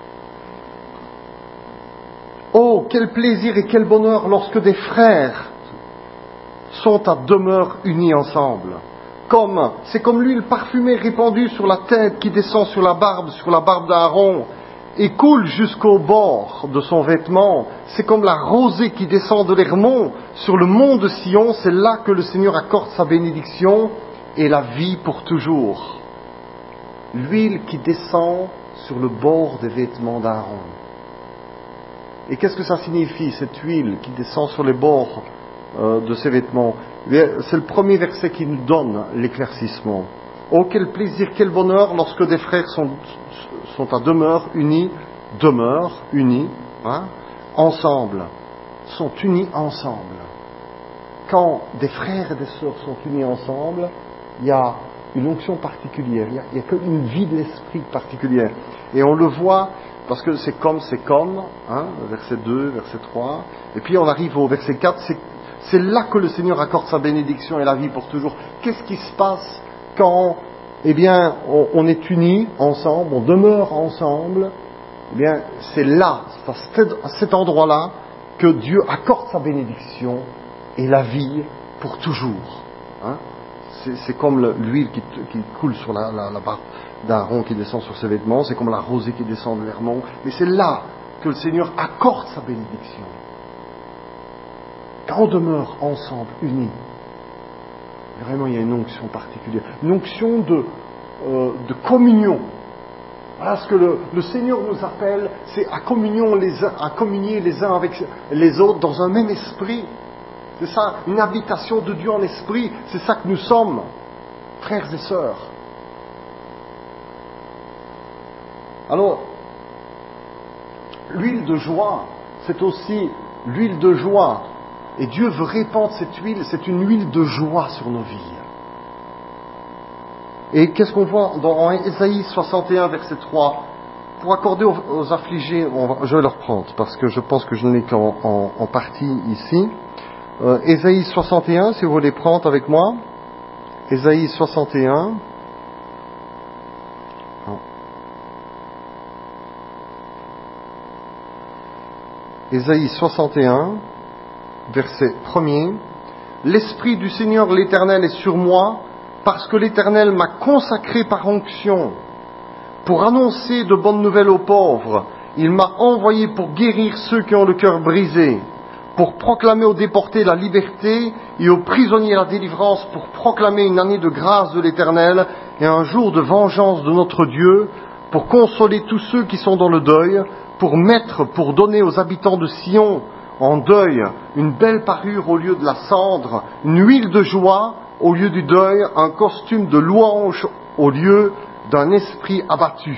Oh, quel plaisir et quel bonheur lorsque des frères sont à demeure unis ensemble. Comme, c'est comme l'huile parfumée répandue sur la tête qui descend sur la barbe, sur la barbe d'Aaron, et coule jusqu'au bord de son vêtement. C'est comme la rosée qui descend de l'Hermon sur le mont de Sion. C'est là que le Seigneur accorde sa bénédiction et la vie pour toujours. L'huile qui descend sur le bord des vêtements d'Aaron. Et qu'est-ce que ça signifie, cette huile qui descend sur les bords euh, de ses vêtements? C'est le premier verset qui nous donne l'éclaircissement. Oh, quel plaisir, quel bonheur lorsque des frères sont, sont à demeure unis, demeure unis, hein, ensemble, sont unis ensemble. Quand des frères et des sœurs sont unis ensemble, il y a une onction particulière, il n'y a, il y a qu'une vie de l'esprit particulière. Et on le voit parce que c'est comme, c'est comme, hein, verset deux, verset trois, et puis on arrive au verset quatre, c'est, c'est là que le Seigneur accorde sa bénédiction et la vie pour toujours. Qu'est-ce qui se passe quand, eh bien, on, on est unis ensemble, on demeure ensemble? Eh bien, c'est là, c'est à cet endroit-là que Dieu accorde sa bénédiction et la vie pour toujours. Hein? C'est, c'est comme le, l'huile qui, qui coule sur la, la, la barbe d'Aaron qui descend sur ses vêtements, c'est comme la rosée qui descend de l'Hermon, mais c'est là que le Seigneur accorde sa bénédiction. Quand on demeure ensemble, unis, vraiment il y a une onction particulière, une onction de, euh, de communion. Voilà ce que le, le Seigneur nous appelle, c'est à communion les uns, à communier les uns avec les autres dans un même esprit. C'est ça, une habitation de Dieu en esprit, c'est ça que nous sommes, frères et sœurs. Alors, l'huile de joie, c'est aussi l'huile de joie. Et Dieu veut répandre cette huile, c'est une huile de joie sur nos vies. Et qu'est-ce qu'on voit dans Ésaïe soixante et un, verset trois? Pour accorder aux, aux affligés, on va, je vais le reprendre, parce que je pense que je n'ai qu'en en, en partie ici. Euh, Ésaïe soixante et un, si vous voulez prendre avec moi. Ésaïe soixante et un. Non. Ésaïe soixante et un, verset premier. L'Esprit du Seigneur l'Éternel est sur moi, parce que l'Éternel m'a consacré par onction, pour annoncer de bonnes nouvelles aux pauvres. Il m'a envoyé pour guérir ceux qui ont le cœur brisé, pour proclamer aux déportés la liberté et aux prisonniers la délivrance, pour proclamer une année de grâce de l'Éternel et un jour de vengeance de notre Dieu, pour consoler tous ceux qui sont dans le deuil, pour mettre, pour donner aux habitants de Sion en deuil une belle parure au lieu de la cendre, une huile de joie au lieu du deuil, un costume de louange au lieu d'un esprit abattu.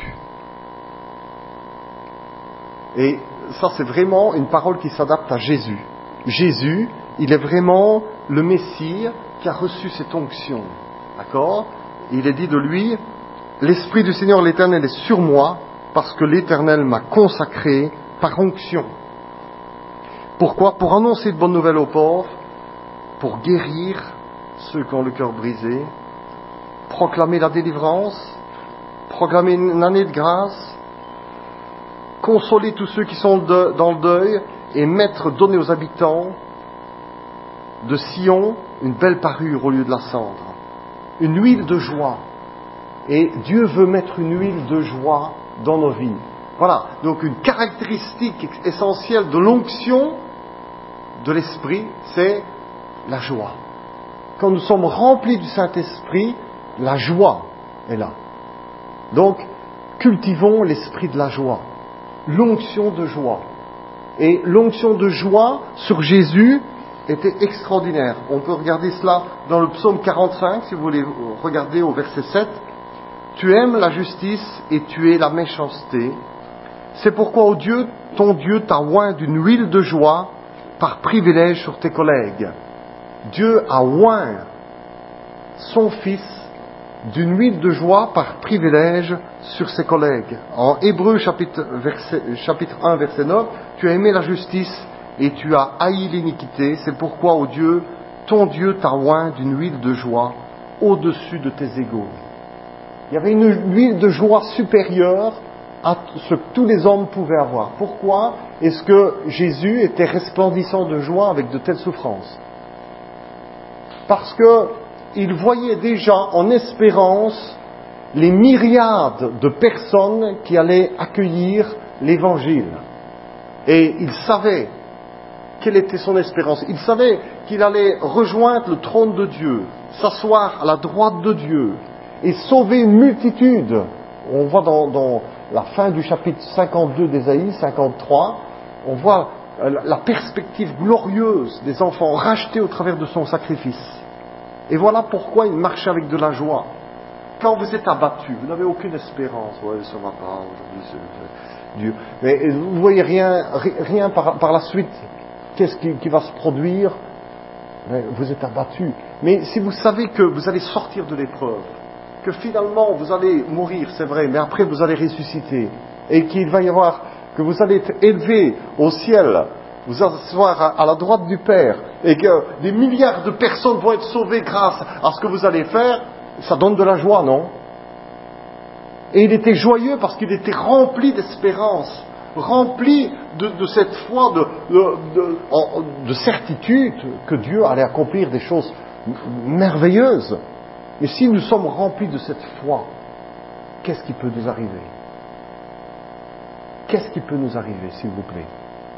Et ça, c'est vraiment une parole qui s'adapte à Jésus. Jésus, il est vraiment le Messie qui a reçu cette onction. D'accord? Il est dit de lui, l'Esprit du Seigneur l'Éternel est sur moi, parce que l'Éternel m'a consacré par onction. Pourquoi? Pour annoncer de bonnes nouvelles aux pauvres, pour guérir ceux qui ont le cœur brisé, proclamer la délivrance, proclamer une année de grâce, consoler tous ceux qui sont de, dans le deuil et mettre, donner aux habitants de Sion une belle parure au lieu de la cendre, une huile de joie. Et Dieu veut mettre une huile de joie dans nos vies. Voilà, donc une caractéristique essentielle de l'onction de l'Esprit, c'est la joie. Quand nous sommes remplis du Saint-Esprit, la joie est là. Donc, cultivons l'esprit de la joie, l'onction de joie. Et l'onction de joie sur Jésus était extraordinaire. On peut regarder cela dans le psaume quarante-cinq, si vous voulez regarder au verset sept. Tu aimes la justice et tu es la méchanceté. C'est pourquoi, ô Dieu, ton Dieu t'a oint d'une huile de joie par privilège sur tes collègues. Dieu a oint son Fils d'une huile de joie par privilège sur ses collègues. En Hébreux chapitre, verset, chapitre un, verset neuf, tu as aimé la justice et tu as haï l'iniquité. C'est pourquoi, ô Dieu, ton Dieu t'a oint d'une huile de joie au-dessus de tes égaux. Il y avait une huile de joie supérieure à ce que tous les hommes pouvaient avoir. Pourquoi est-ce que Jésus était resplendissant de joie avec de telles souffrances? Parce qu'il voyait déjà en espérance les myriades de personnes qui allaient accueillir l'Évangile. Et il savait quelle était son espérance. Il savait qu'il allait rejoindre le trône de Dieu, s'asseoir à la droite de Dieu et sauver une multitude. On voit dans, dans la fin du chapitre cinquante-deux d'Ésaïe, cinquante-trois, on voit la perspective glorieuse des enfants rachetés au travers de son sacrifice. Et voilà pourquoi il marchait avec de la joie. Quand vous êtes abattu, vous n'avez aucune espérance. Ouais, ça va pas, aujourd'hui c'est Dieu. Mais vous voyez rien, rien par, par la suite. Qu'est-ce qui, qui va se produire? Mais vous êtes abattu. Mais si vous savez que vous allez sortir de l'épreuve, que finalement vous allez mourir, c'est vrai, mais après vous allez ressusciter, et qu'il va y avoir, que vous allez être élevé au ciel, vous asseoir à la droite du Père, et que des milliards de personnes vont être sauvées grâce à ce que vous allez faire, ça donne de la joie, non? Et il était joyeux parce qu'il était rempli d'espérance, rempli de, de cette foi, de, de, de, de certitude que Dieu allait accomplir des choses merveilleuses. Mais si nous sommes remplis de cette foi, qu'est-ce qui peut nous arriver? Qu'est-ce qui peut nous arriver, s'il vous plaît?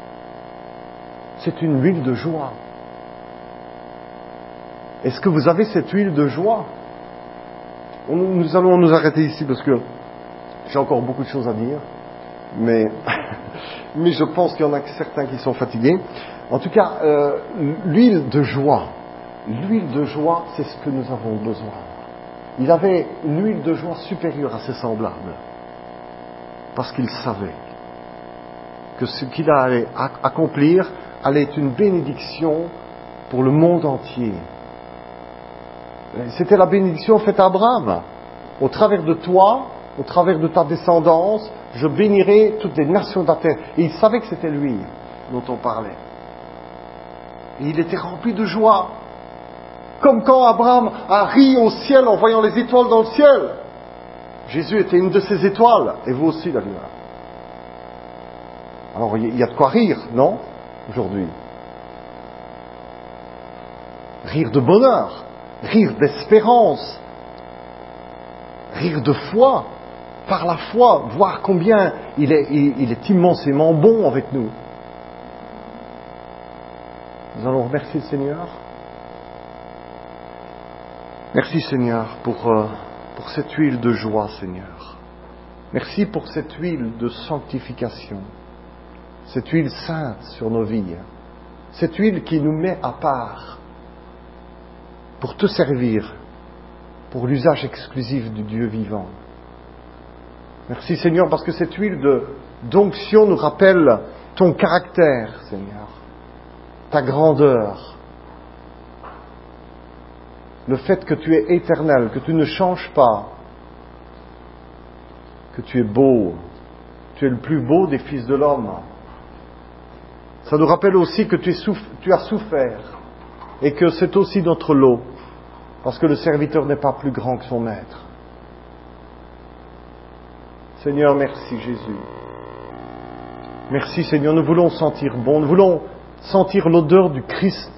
C'est une huile de joie. Est-ce que vous avez cette huile de joie? Nous allons nous arrêter ici parce que j'ai encore beaucoup de choses à dire, mais, mais je pense qu'il y en a certains qui sont fatigués. En tout cas, euh, l'huile de joie, l'huile de joie, c'est ce que nous avons besoin. Il avait une huile de joie supérieure à ses semblables, parce qu'il savait que ce qu'il allait accomplir allait être une bénédiction pour le monde entier. C'était la bénédiction faite à Abraham. Au travers de toi, au travers de ta descendance, je bénirai toutes les nations de la terre. Et il savait que c'était lui dont on parlait. Et il était rempli de joie. Comme quand Abraham a ri au ciel en voyant les étoiles dans le ciel. Jésus était une de ces étoiles, et vous aussi d'ailleurs. Alors il y a de quoi rire, non, aujourd'hui? Rire de bonheur, rire d'espérance, rire de foi, par la foi, voir combien il est, il, il est immensément bon avec nous. Nous allons remercier le Seigneur. Merci Seigneur pour, euh, pour cette huile de joie, Seigneur. Merci pour cette huile de sanctification, cette huile sainte sur nos vies, cette huile qui nous met à part pour te servir, pour l'usage exclusif du Dieu vivant. Merci Seigneur parce que cette huile de, d'onction nous rappelle ton caractère, Seigneur, ta grandeur, le fait que tu es éternel, que tu ne changes pas, que tu es beau, tu es le plus beau des fils de l'homme. Ça nous rappelle aussi que tu, es souff- tu as souffert et que c'est aussi notre lot, parce que le serviteur n'est pas plus grand que son maître. Seigneur, merci Jésus. Merci Seigneur, nous voulons sentir bon, nous voulons sentir l'odeur du Christ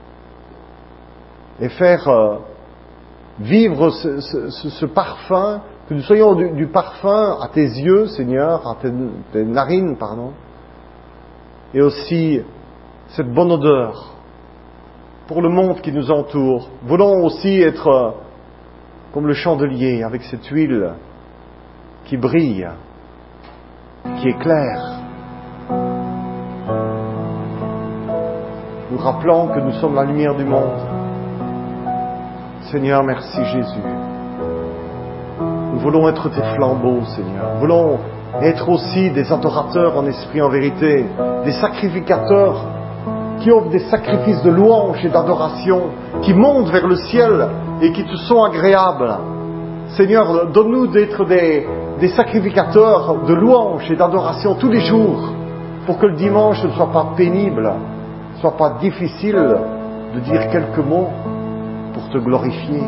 et faire euh, vivre ce, ce, ce, ce parfum, que nous soyons du, du parfum à tes yeux, Seigneur, à tes, tes narines, pardon, et aussi cette bonne odeur pour le monde qui nous entoure. Nous voulons aussi être euh, comme le chandelier avec cette huile qui brille, qui éclaire, nous rappelant que nous sommes la lumière du monde. Seigneur, merci Jésus. Nous voulons être tes flambeaux, Seigneur. Nous voulons être aussi des adorateurs en esprit, en vérité, des sacrificateurs qui offrent des sacrifices de louange et d'adoration, qui montent vers le ciel et qui te sont agréables. Seigneur, donne-nous d'être des, des sacrificateurs de louange et d'adoration tous les jours, pour que le dimanche ne soit pas pénible, ne soit pas difficile de dire quelques mots pour te glorifier.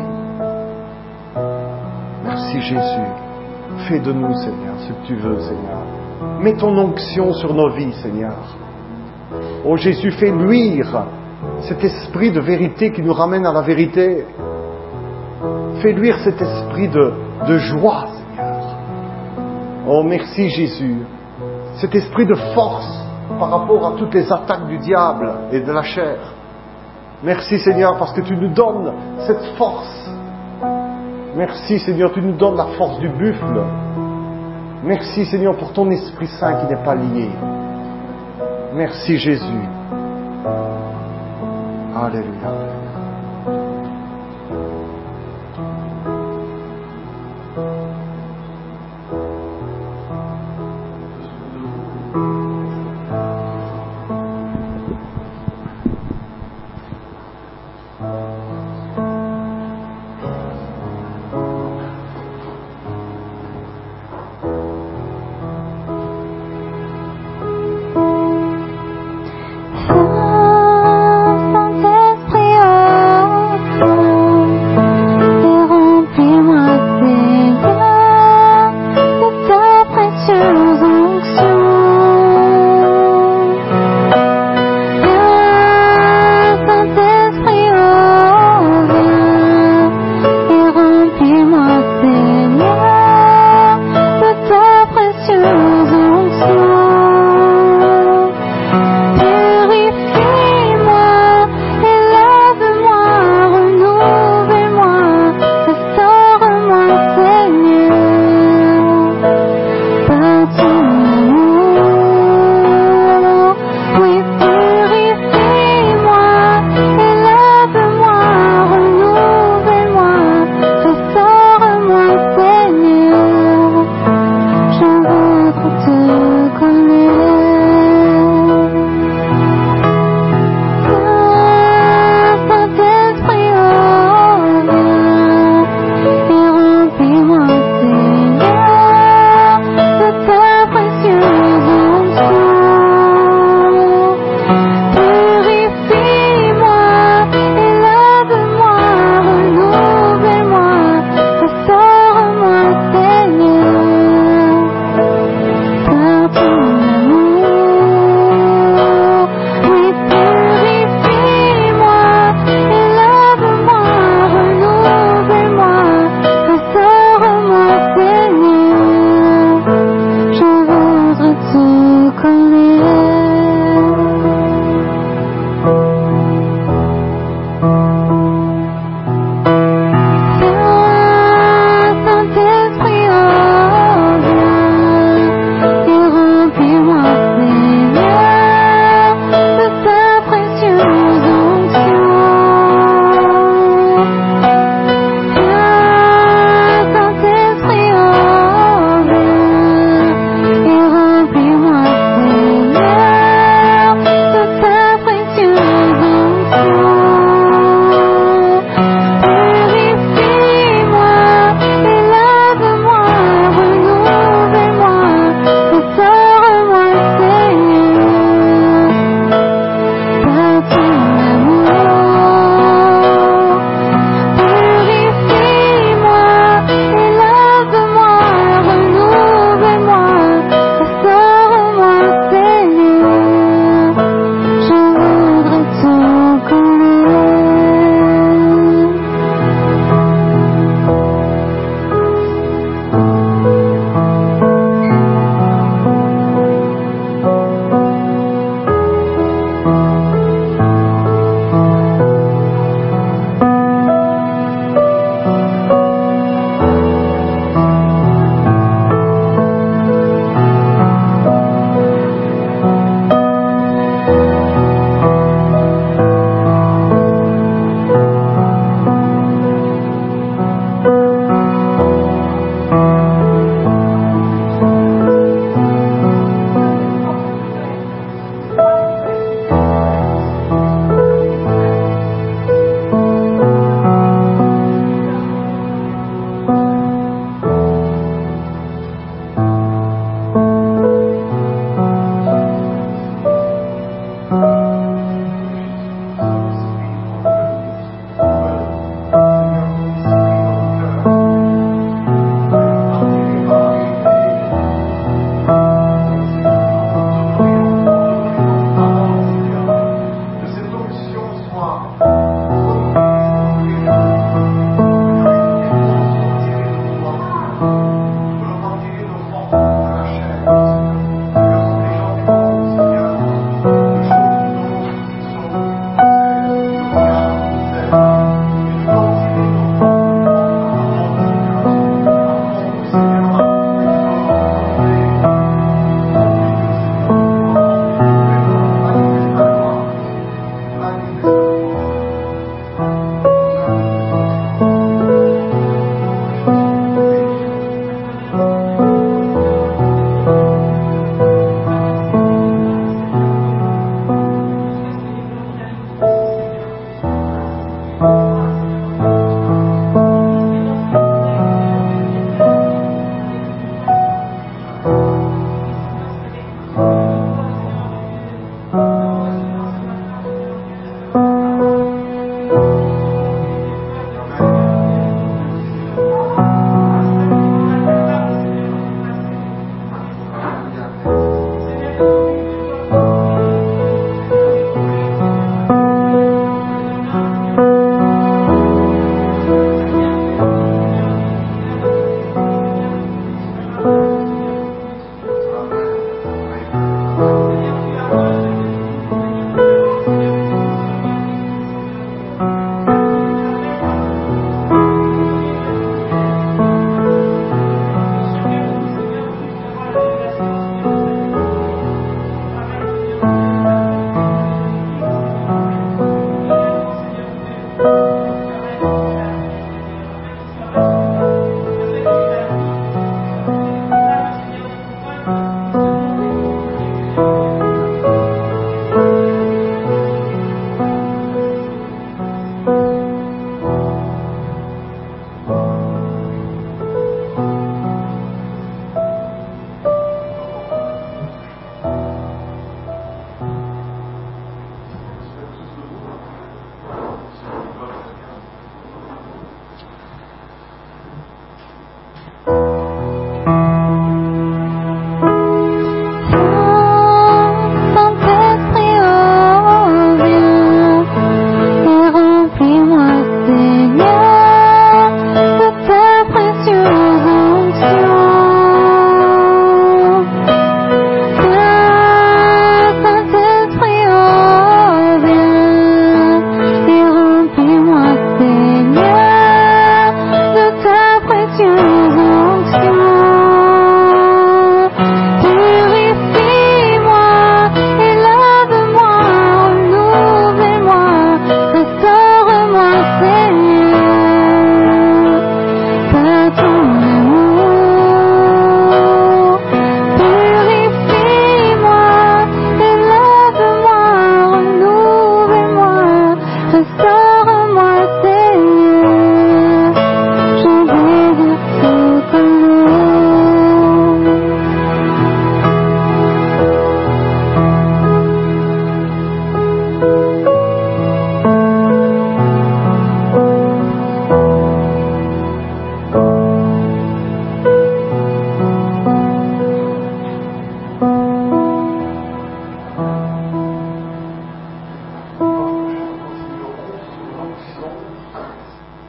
Merci Jésus. Fais de nous, Seigneur, ce que tu veux, Seigneur. Mets ton onction sur nos vies, Seigneur. Oh Jésus, fais luire cet esprit de vérité qui nous ramène à la vérité. Fais luire cet esprit de, de joie, Seigneur. Oh merci Jésus. Cet esprit de force par rapport à toutes les attaques du diable et de la chair. Merci Seigneur parce que tu nous donnes cette force. Merci Seigneur, tu nous donnes la force du buffle. Merci Seigneur pour ton Esprit Saint qui n'est pas lié. Merci Jésus. Alléluia. Saint-Esprit,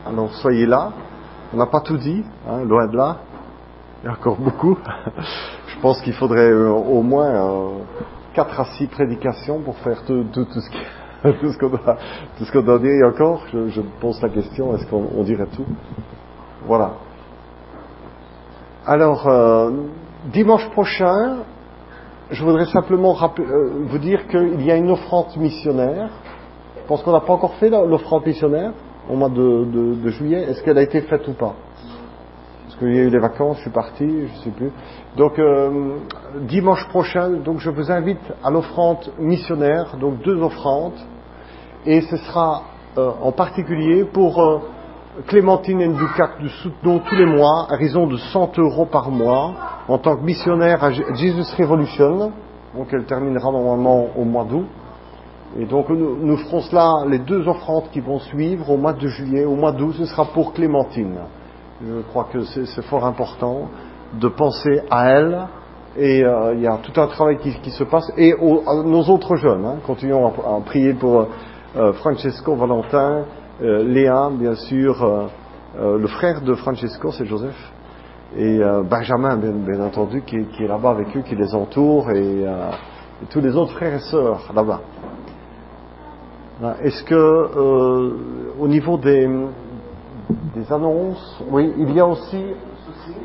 Alors soyez là. On n'a pas tout dit, hein, loin de là. Il y a encore beaucoup. Je pense qu'il faudrait euh, au moins euh, quatre à six prédications pour faire tout, tout, tout ce qui, tout ce qu'on doit, tout ce qu'on doit dire. Et encore, je, je pose la question, est-ce qu'on on dirait tout? Voilà. Alors, euh, dimanche prochain, je voudrais simplement rappeler, euh, vous dire qu'il y a une offrande missionnaire. Je pense qu'on n'a pas encore fait l'offrande missionnaire au mois de, de, de juillet. Est-ce qu'elle a été faite ou pas? Parce qu'il y a eu les vacances, je suis parti, je ne sais plus. Donc euh, dimanche prochain, donc je vous invite à l'offrande missionnaire, donc deux offrandes, et ce sera euh, en particulier pour euh, Clémentine Ndouka que nous soutenons tous les mois à raison de cent euros par mois en tant que missionnaire à Jesus Revolution. Donc elle terminera normalement au mois d'août. Et donc nous, nous ferons cela, les deux offrandes qui vont suivre au mois de juillet, au mois d'août, ce sera pour Clémentine. Je crois que c'est, c'est fort important de penser à elle. Et euh, il y a tout un travail qui, qui se passe. Et aux, à nos autres jeunes, hein, continuons à, à prier pour euh, Francesco, Valentin, euh, Léa, bien sûr, euh, euh, le frère de Francesco, c'est Joseph, et euh, Benjamin, bien, bien entendu, qui, qui est là-bas avec eux, qui les entoure, et, euh, et tous les autres frères et sœurs là-bas. Est-ce que, euh, au niveau des, des annonces, oui, il y a aussi ceci.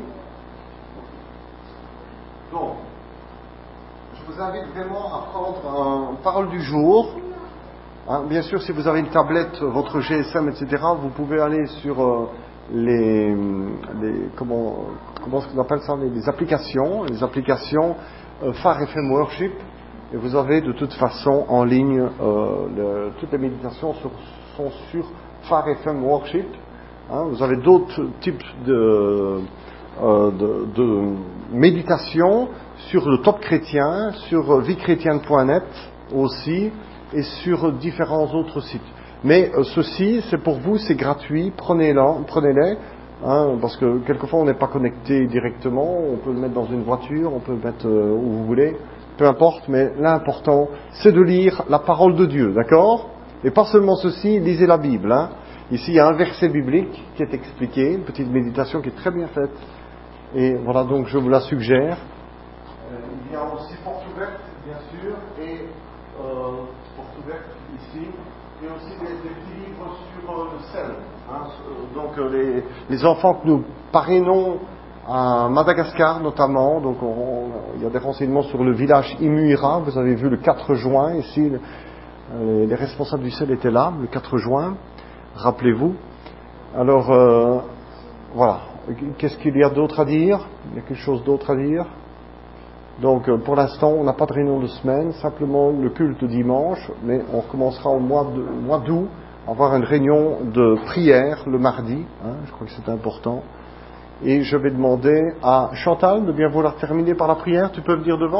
Donc, je vous invite vraiment à prendre une parole du jour. Hein, bien sûr, si vous avez une tablette, votre G S M, et cetera, vous pouvez aller sur euh, les, les, comment, comment est-ce qu'on appelle ça, les, les applications, les applications euh, Phare F M Worship. Et vous avez de toute façon en ligne, euh, le, toutes les méditations sur, sont sur Phare F M Worship. Hein, vous avez d'autres types de, euh, de, de méditations sur le Top Chrétien, sur vie chrétienne point net aussi, et sur différents autres sites. Mais euh, ceci, c'est pour vous, c'est gratuit, prenez-les, prenez-les hein, parce que quelquefois on n'est pas connecté directement, on peut le mettre dans une voiture, on peut le mettre euh, où vous voulez. Peu importe, mais l'important, c'est de lire la parole de Dieu, d'accord? Et pas seulement ceci, lisez la Bible. Hein. Ici, il y a un verset biblique qui est expliqué, une petite méditation qui est très bien faite. Et voilà, donc je vous la suggère. Euh, il y a aussi porte ouverte, bien sûr, et euh, porte ouverte ici, et aussi des, des petits livres sur euh, le sel. Hein. Donc euh, les, les enfants que nous parrainons à Madagascar notamment, donc on, on, il y a des renseignements sur le village Imuira, vous avez vu le quatre juin, ici les, les responsables du sel étaient là, le quatre juin, rappelez-vous. Alors euh, voilà, qu'est-ce qu'il y a d'autre à dire? Il y a quelque chose d'autre à dire? Donc pour l'instant on n'a pas de réunion de semaine, simplement le culte dimanche, mais on recommencera au mois, de, au mois d'août à avoir une réunion de prière le mardi, hein, je crois que c'est important. Et je vais demander à Chantal de bien vouloir terminer par la prière. Tu peux venir devant ?